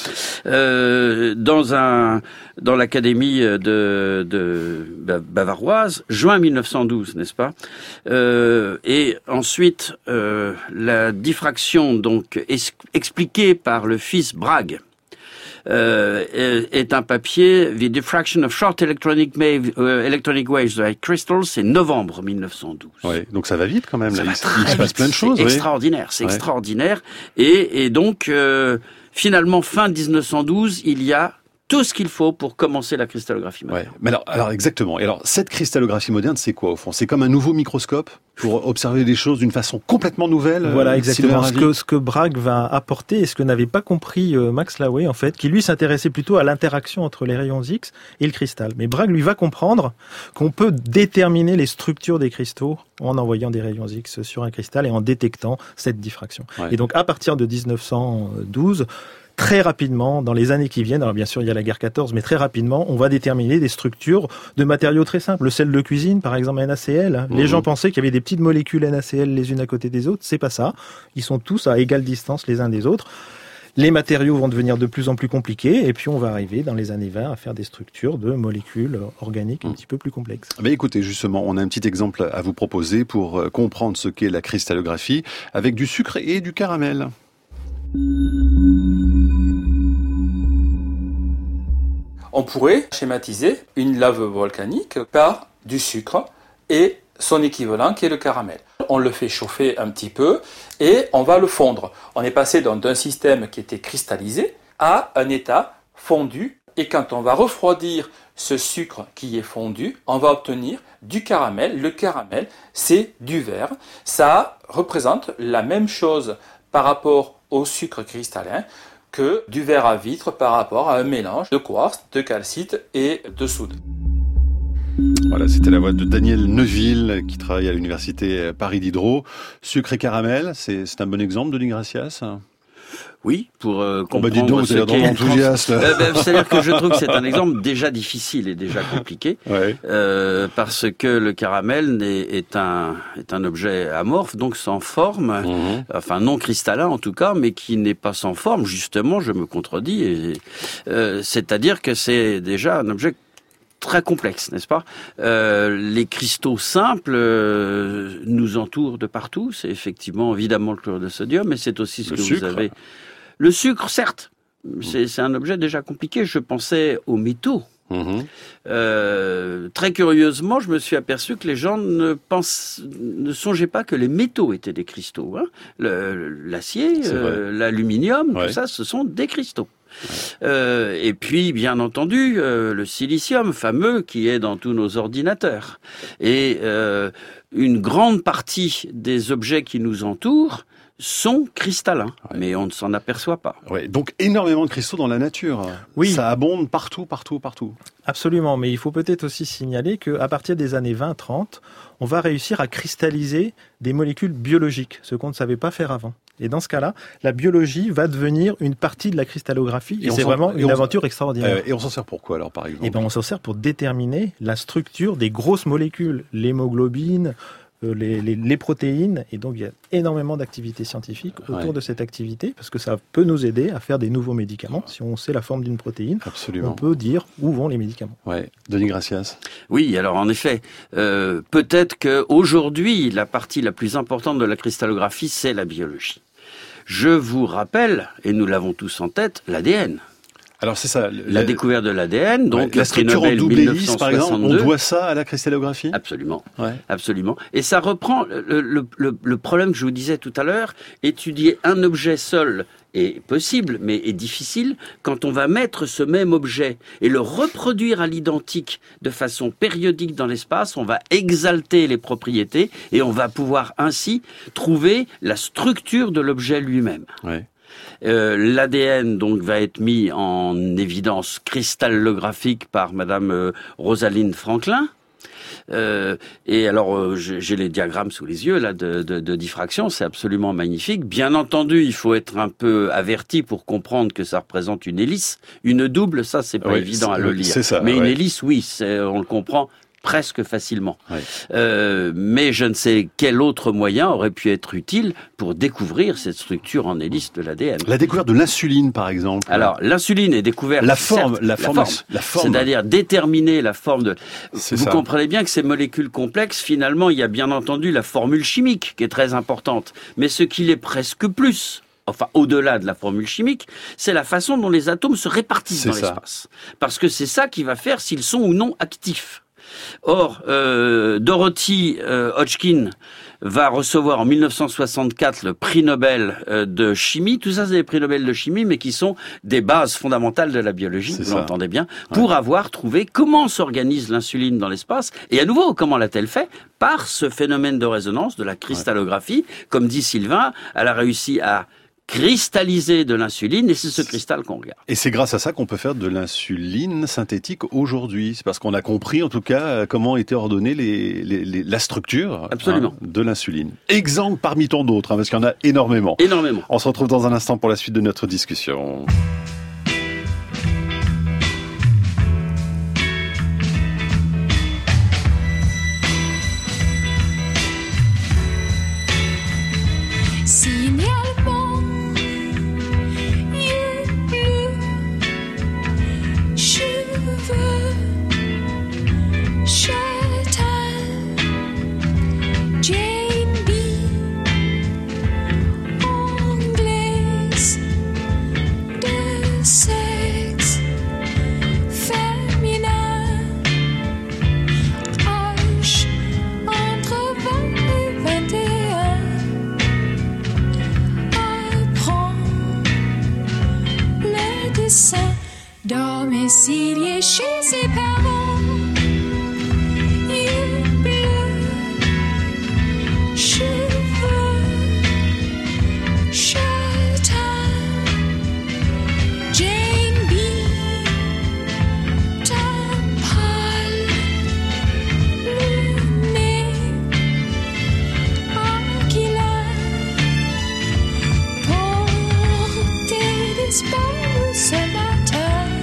dans l'académie de bavaroise, juin 1912, n'est-ce pas? Et ensuite, la diffraction, donc, expliquée par le fils Bragg, est un papier, The Diffraction of Short Electronic Waves by Crystals, c'est novembre 1912. Ouais, donc ça va vite quand même. Il se passe plein de choses. C'est extraordinaire, extraordinaire. Et donc, finalement, fin 1912, il y a tout ce qu'il faut pour commencer la cristallographie moderne. Ouais. Mais alors exactement. Et alors, cette cristallographie moderne, c'est quoi au fond? C'est comme un nouveau microscope? pour observer les choses d'une façon complètement nouvelle. Voilà, exactement. Ce que Bragg va apporter et ce que n'avait pas compris Max Laue, en fait, qui lui s'intéressait plutôt à l'interaction entre les rayons X et le cristal. Mais Bragg lui va comprendre qu'on peut déterminer les structures des cristaux en envoyant des rayons X sur un cristal et en détectant cette diffraction. Ouais. Et donc, à partir de 1912, très rapidement, dans les années qui viennent, alors bien sûr il y a la guerre 14, mais très rapidement, on va déterminer des structures de matériaux très simples. Le sel de cuisine, par exemple, NaCl. Les gens pensaient qu'il y avait des petites molécules NaCl les unes à côté des autres. C'est pas ça. Ils sont tous à égale distance les uns des autres. Les matériaux vont devenir de plus en plus compliqués et puis on va arriver dans les années 20 à faire des structures de molécules organiques un petit peu plus complexes. Mais écoutez, justement, on a un petit exemple à vous proposer pour comprendre ce qu'est la cristallographie avec du sucre et du caramel. On pourrait schématiser une lave volcanique par du sucre et son équivalent qui est le caramel. On le fait chauffer un petit peu et on va le fondre. On est passé d'un système qui était cristallisé à un état fondu. Et quand on va refroidir ce sucre qui est fondu, on va obtenir du caramel. Le caramel, c'est du verre. Ça représente la même chose par rapport au sucre cristallin que du verre à vitre par rapport à un mélange de quartz, de calcite et de soude. Voilà, c'était la voix de Daniel Neuville qui travaille à l'université Paris Diderot. Sucre et caramel, c'est un bon exemple, Denis Gracias ? Oui, pour comprendre dis donc, ce qu'est enthousiaste. C'est-à-dire que je trouve que c'est un exemple déjà difficile et déjà compliqué, parce que le caramel est un objet amorphe, donc sans forme, enfin non cristallin en tout cas, mais qui n'est pas sans forme. Justement, je me contredis, c'est-à-dire que c'est déjà un objet très complexe, n'est-ce pas ? Les cristaux simples nous entourent de partout. C'est effectivement, évidemment, le chlorure de sodium, mais c'est aussi ce que vous avez. Le sucre, certes, c'est un objet déjà compliqué. Je pensais aux métaux. Très curieusement, je me suis aperçu que les gens ne songeaient pas que les métaux étaient des cristaux. Hein. L'acier, l'aluminium, tout ça, ce sont des cristaux. Et puis, bien entendu, le silicium fameux qui est dans tous nos ordinateurs. Et une grande partie des objets qui nous entourent sont cristallins, mais on ne s'en aperçoit pas. Ouais, donc énormément de cristaux dans la nature. Oui. Ça abonde partout. Absolument, mais il faut peut-être aussi signaler qu'à partir des années 20-30, on va réussir à cristalliser des molécules biologiques, ce qu'on ne savait pas faire avant. Et dans ce cas-là, la biologie va devenir une partie de la cristallographie et c'est vraiment une aventure extraordinaire. Et on s'en sert pour quoi alors, par exemple ? Eh ben, on s'en sert pour déterminer la structure des grosses molécules, l'hémoglobine, les protéines, et donc il y a énormément d'activités scientifiques autour de cette activité, parce que ça peut nous aider à faire des nouveaux médicaments. Si on sait la forme d'une protéine, on peut dire où vont les médicaments. Ouais. Denis Gracias. Oui, alors en effet, peut-être qu'aujourd'hui, la partie la plus importante de la cristallographie, c'est la biologie. Je vous rappelle, et nous l'avons tous en tête, l'ADN. Alors c'est ça. La découverte de l'ADN, donc la structure en double hélice, par exemple, on doit ça à la cristallographie ? Absolument, absolument. Et ça reprend le problème que je vous disais tout à l'heure. Étudier un objet seul est possible, mais est difficile quand on va mettre ce même objet et le reproduire à l'identique de façon périodique dans l'espace. On va exalter les propriétés et on va pouvoir ainsi trouver la structure de l'objet lui-même. Ouais. L'ADN donc va être mis en évidence cristallographique par Madame Rosalind Franklin. Et alors j'ai les diagrammes sous les yeux là de diffraction, c'est absolument magnifique. Bien entendu, il faut être un peu averti pour comprendre que ça représente une hélice, une double, ça c'est pas évident à le lire. C'est ça, mais une hélice, oui, on le comprend presque facilement. Mais je ne sais quel autre moyen aurait pu être utile pour découvrir cette strucure en hélice de l'ADN. La découverte de l'insuline, par exemple. Alors, l'insuline est découverte. La forme. C'est-à-dire déterminer la forme de. Vous comprenez bien que ces molécules complexes, finalement, il y a bien entendu la formule chimique qui est très importante. Mais ce qui l'est presque plus, enfin au-delà de la formule chimique, c'est la façon dont les atomes se répartissent dans l'espace. Parce que c'est ça qui va faire s'ils sont ou non actifs. Or, Dorothy Hodgkin va recevoir en 1964 le prix Nobel de chimie. Tout ça, c'est des prix Nobel de chimie, mais qui sont des bases fondamentales de la biologie, vous l'entendez bien, pour avoir trouvé comment s'organise l'insuline dans l'espace. Et à nouveau, comment l'a-t-elle fait? Par ce phénomène de résonance, de la cristallographie. Comme dit Sylvain, elle a réussi à cristalliser de l'insuline, et c'est ce cristal qu'on regarde. Et c'est grâce à ça qu'on peut faire de l'insuline synthétique aujourd'hui. C'est parce qu'on a compris, en tout cas, comment était ordonnée la structure de l'insuline. Exemple parmi tant d'autres, parce qu'il y en a énormément. Énormément. On se retrouve dans un instant pour la suite de notre discussion. Domicilié chez ses parents, yeux bleus, cheveux châtains, Jane B, teint pâle, le nez aquilin, portait disparu ce matin.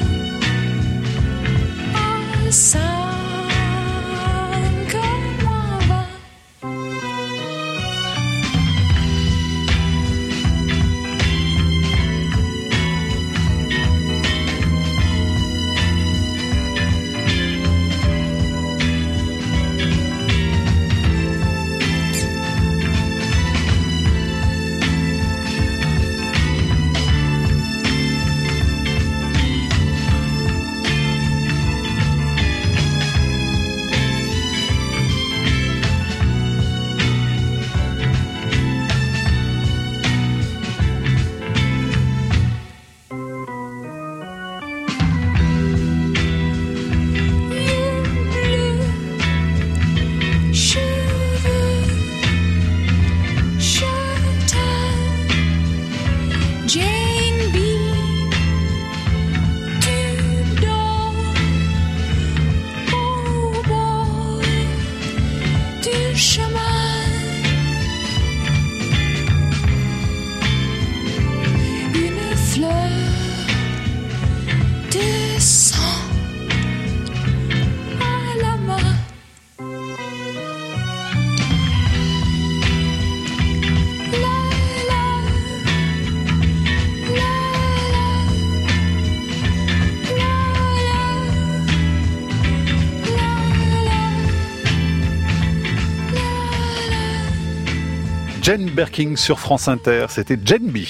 Jane Birkin sur France Inter, c'était Jane B.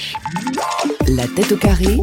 La tête au carré,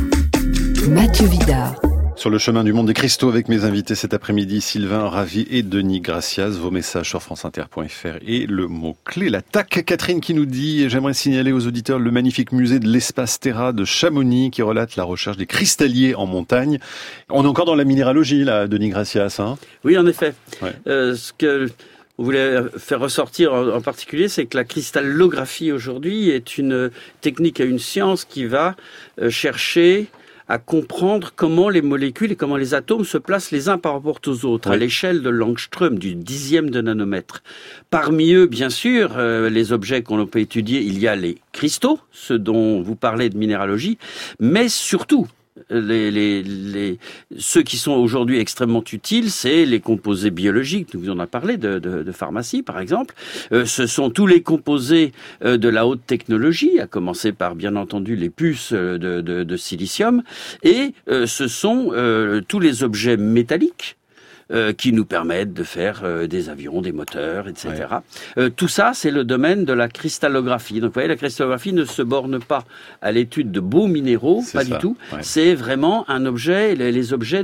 Mathieu Vidard. Sur le chemin du monde des cristaux avec mes invités cet après-midi, Sylvain Ravi et Denis Gracias. Vos messages sur franceinter.fr et le mot-clé, l'attaque. Catherine qui nous dit, j'aimerais signaler aux auditeurs le magnifique musée de l'espace Terra de Chamonix qui relate la recherche des cristalliers en montagne. On est encore dans la minéralogie là, Denis Gracias. Hein ? Oui, en effet. Ouais. Ce que vous voulez faire ressortir en particulier, c'est que la cristallographie aujourd'hui est une technique et une science qui va chercher à comprendre comment les molécules et comment les atomes se placent les uns par rapport aux autres, à l'échelle de l'angstrom, du 10e de nanomètre. Parmi eux, bien sûr, les objets qu'on peut étudier, il y a les cristaux, ceux dont vous parlez de minéralogie, mais surtout, ceux qui sont aujourd'hui extrêmement utiles, c'est les composés biologiques. Nous vous en avons parlé de pharmacie, par exemple. Ce sont tous les composés de la haute technologie, à commencer par, bien entendu, les puces de silicium. Et ce sont tous les objets métalliques qui nous permettent de faire des avions, des moteurs, etc. Ouais. Tout ça, c'est le domaine de la cristallographie. Donc, vous voyez, la cristallographie ne se borne pas à l'étude de beaux minéraux, pas du tout. Ouais. C'est vraiment un objet, les objets de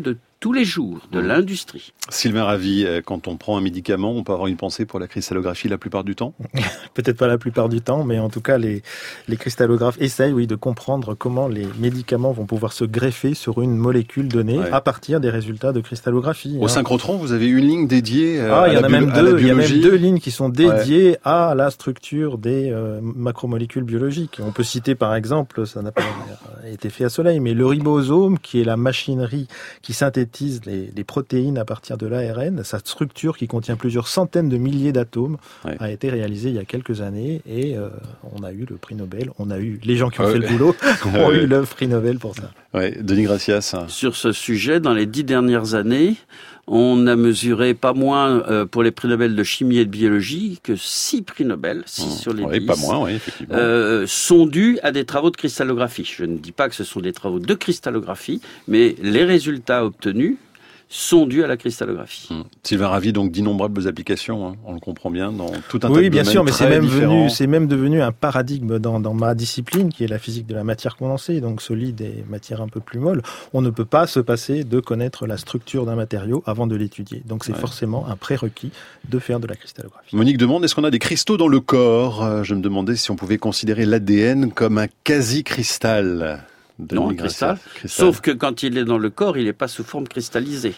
tous les jours de l'industrie. Sylvain Ravy, quand on prend un médicament, on peut avoir une pensée pour la cristallographie la plupart du temps? Peut-être pas la plupart du temps, mais en tout cas, les cristallographes essayent, oui, de comprendre comment les médicaments vont pouvoir se greffer sur une molécule donnée à partir des résultats de cristallographie. Au synchrotron, vous avez une ligne dédiée il y en a même deux. Il y a même 2 lignes qui sont dédiées à la structure des macromolécules biologiques. On peut citer par exemple, ça n'a pas été fait à Soleil, mais le ribosome, qui est la machinerie qui synthétise les protéines à partir de l'ARN, sa structure qui contient plusieurs centaines de milliers d'atomes a été réalisée il y a quelques années et on a eu le prix Nobel, on a eu les gens qui ont fait le boulot, ont eu le prix Nobel pour ça. Denis Gracias. Sur ce sujet, dans les 10 dernières années, on a mesuré pas moins pour les prix Nobel de chimie et de biologie que 6 prix Nobel, 6 sur les 10, pas moins, effectivement. sont dus à des travaux de cristallographie. Je ne dis pas que ce sont des travaux de cristallographie, mais les résultats obtenus sont dus à la cristallographie. Sylvain Ravy, donc d'innombrables applications, on le comprend bien, dans tout un tas de Oui, bien sûr, mais c'est même différents. devenu un paradigme dans ma discipline, qui est la physique de la matière condensée, donc solide et matière un peu plus molle. On ne peut pas se passer de connaître la structure d'un matériau avant de l'étudier. Donc c'est forcément un prérequis de faire de la cristallographie. Monique demande, est-ce qu'on a des cristaux dans le corps? Je me demandais si on pouvait considérer l'ADN comme un quasi-cristal. Non, un cristal. Sauf que quand il est dans le corps, il n'est pas sous forme cristallisée.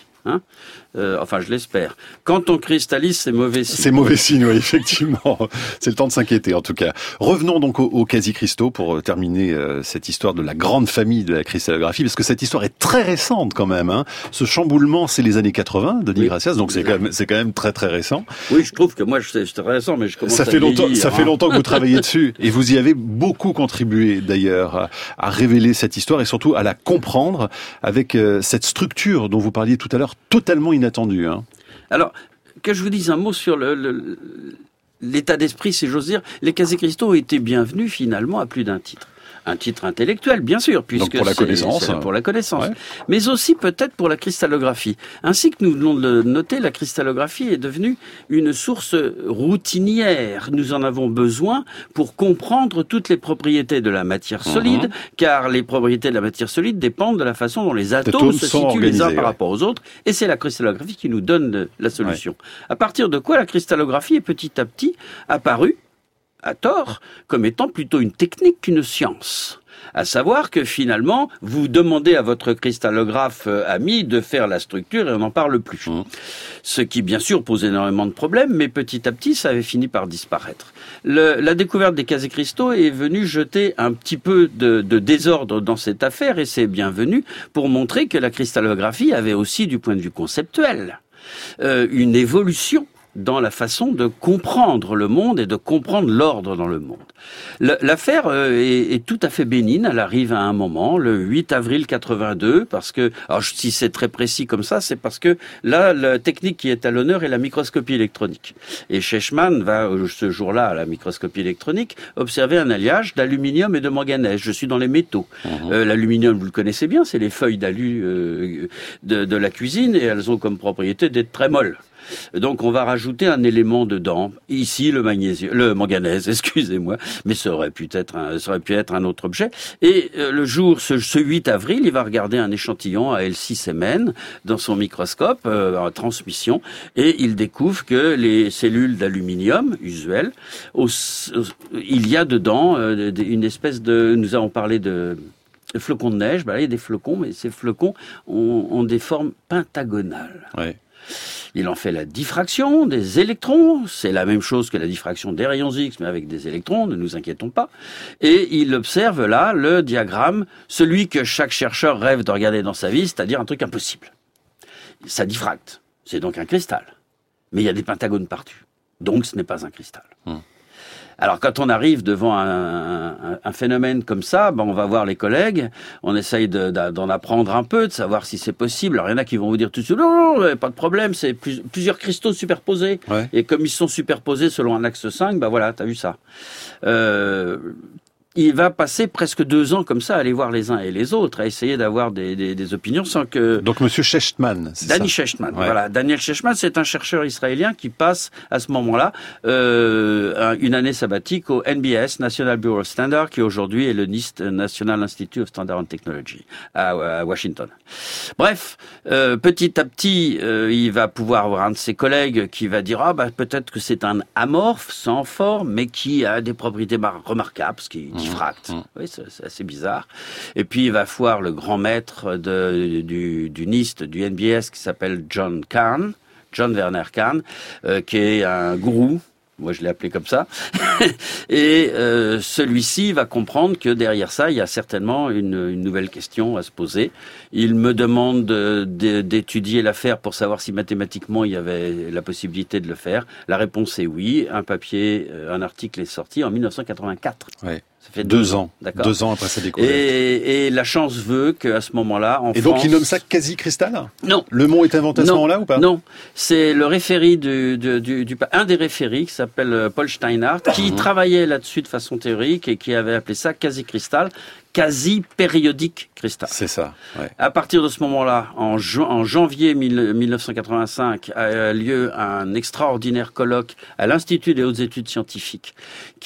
Enfin, je l'espère. Quand on cristallise, c'est mauvais signe. C'est mauvais signe, oui, effectivement. C'est le temps de s'inquiéter, en tout cas. Revenons donc aux quasi-cristaux pour terminer cette histoire de la grande famille de la cristallographie, parce que cette histoire est très récente quand même. Ce chamboulement, c'est les années 80, Denis Gracias, donc c'est quand même très très récent. Oui, je trouve que moi, c'est très récent, mais je commence à vieillir. Ça fait longtemps que vous travaillez dessus, et vous y avez beaucoup contribué d'ailleurs à révéler cette histoire et surtout à la comprendre avec cette structure dont vous parliez tout à l'heure, totalement inattendue. Alors, que je vous dise un mot sur l'état d'esprit, si j'ose dire. Les quasi-cristaux ont été bienvenus finalement à plus d'un titre. Un titre intellectuel, bien sûr, puisque donc pour la connaissance. C'est pour la connaissance. Mais aussi peut-être pour la cristallographie. Ainsi que nous venons de le noter, la cristallographie est devenue une source routinière. Nous en avons besoin pour comprendre toutes les propriétés de la matière solide, car les propriétés de la matière solide dépendent de la façon dont les atomes se situent les uns par rapport aux autres, et c'est la cristallographie qui nous donne la solution. À partir de quoi la cristallographie est petit à petit apparue, à tort, comme étant plutôt une technique qu'une science. À savoir que finalement, vous demandez à votre cristallographe ami de faire la structure et on n'en parle plus. Ce qui, bien sûr, pose énormément de problèmes, mais petit à petit, ça avait fini par disparaître. La découverte des quasi-cristaux est venue jeter un petit peu de désordre dans cette affaire et c'est bienvenu pour montrer que la cristallographie avait aussi, du point de vue conceptuel, une évolution dans la façon de comprendre le monde et de comprendre l'ordre dans le monde. L'affaire est tout à fait bénigne, elle arrive à un moment, le 8 avril 82, parce que, alors si c'est très précis comme ça, c'est parce que là, la technique qui est à l'honneur est la microscopie électronique. Et Sheshman va, ce jour-là, à la microscopie électronique, observer un alliage d'aluminium et de manganèse. Je suis dans les métaux. L'aluminium, vous le connaissez bien, c'est les feuilles d'alu de la cuisine, et elles ont comme propriété d'être très molles. Donc on va rajouter un élément dedans, ici le manganèse, excusez-moi, mais ça aurait pu être un autre objet. Et le jour, ce 8 avril, il va regarder un échantillon à L6Mn dans son microscope en transmission, et il découvre que les cellules d'aluminium usuelles, il y a dedans une espèce de, nous avons parlé de flocons de neige, il y a des flocons, mais ces flocons ont des formes pentagonales. Il en fait la diffraction des électrons, c'est la même chose que la diffraction des rayons X, mais avec des électrons, ne nous inquiétons pas. Et il observe là le diagramme, celui que chaque chercheur rêve de regarder dans sa vie, c'est-à-dire un truc impossible. Ça diffracte, c'est donc un cristal. Mais il y a des pentagones partout, donc ce n'est pas un cristal. Alors quand on arrive devant un phénomène comme ça, on va voir les collègues, on essaye d'en apprendre un peu, de savoir si c'est possible. Alors il y en a qui vont vous dire tout de suite, non, pas de problème, c'est plusieurs cristaux superposés. Et comme ils sont superposés selon un axe 5, voilà, t'as vu ça. il va passer presque 2 ans comme ça à aller voir les uns et les autres, à essayer d'avoir des opinions sans que... Donc Monsieur Shechtman, c'est Danny ça Shechtman, Ouais. voilà. Daniel Shechtman, c'est un chercheur israélien qui passe à ce moment-là une année sabbatique au NBS, National Bureau of Standards, qui aujourd'hui est le NIST, National Institute of Standard and Technology, à Washington. Bref, petit à petit, il va pouvoir avoir un de ses collègues qui va dire peut-être que c'est un amorphe sans forme, mais qui a des propriétés remarquables, parce qu'il diffracte. Oui, c'est assez bizarre. Et puis il va voir le grand maître du NIST, du NBS, qui s'appelle John Werner Kahn, qui est un gourou. Moi, je l'ai appelé comme ça. Et celui-ci va comprendre que derrière ça, il y a certainement une nouvelle question à se poser. Il me demande d'étudier l'affaire pour savoir si mathématiquement il y avait la possibilité de le faire. La réponse est oui. Un article est sorti en 1984. Ouais. Ça fait 2 ans. D'accord. 2 ans après sa découverte. Et la chance veut qu'à ce moment-là, en France... Et donc il nomme ça quasi-cristal ? Non. Le mot est inventé à ce moment-là ou pas ? Non, c'est le référi un des référis qui s'appelle Paul Steinhardt, qui travaillait là-dessus de façon théorique et qui avait appelé ça quasi-cristal, quasi-périodique cristal. C'est ça, ouais. À partir de ce moment-là, en janvier 1985, a lieu un extraordinaire colloque à l'Institut des hautes études scientifiques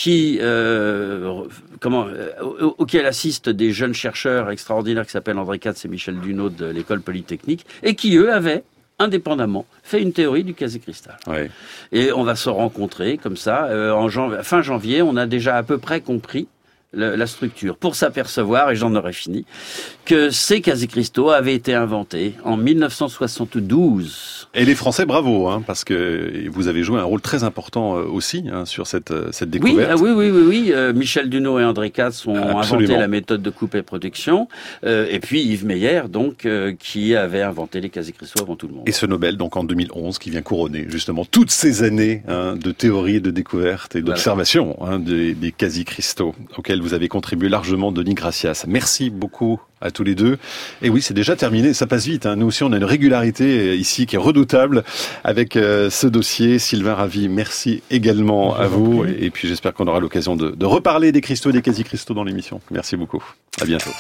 auquel assistent des jeunes chercheurs extraordinaires qui s'appellent André Katz et Michel Dunod de l'école polytechnique et qui, eux, avaient indépendamment fait une théorie du quasi-cristal. Ouais. Et on va se rencontrer comme ça. Fin janvier, on a déjà à peu près compris la structure, pour s'apercevoir, et j'en aurais fini, que ces quasi-cristaux avaient été inventés en 1972. Et les Français, bravo, parce que vous avez joué un rôle très important aussi sur cette découverte. Oui. Michel Dunod et André Katz ont Absolument. inventé la méthode de coupe et protection, et puis Yves Meyer, donc, qui avait inventé les quasi-cristaux avant tout le monde. Et ce Nobel, donc en 2011, qui vient couronner justement toutes ces années de théorie, de découverte et d'observation des quasi-cristaux auxquels vous avez contribué largement, Denis Gracias. Merci beaucoup à tous les deux. Et oui, c'est déjà terminé, ça passe vite. Nous aussi, on a une régularité ici qui est redoutable avec ce dossier. Sylvain Ravi, merci également à vous. Et puis j'espère qu'on aura l'occasion de reparler des cristaux et des quasi-cristaux dans l'émission. Merci beaucoup. À bientôt.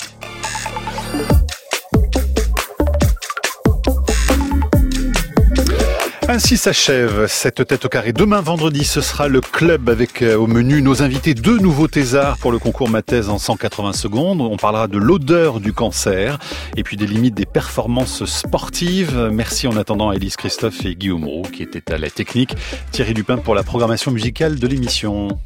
Ainsi s'achève cette tête au carré. Demain vendredi, ce sera le club avec au menu nos invités 2 nouveaux thésards pour le concours Mathèse en 180 secondes. On parlera de l'odeur du cancer et puis des limites des performances sportives. Merci en attendant à Élise Christophe et Guillaume Roux qui étaient à la technique. Thierry Dupin pour la programmation musicale de l'émission.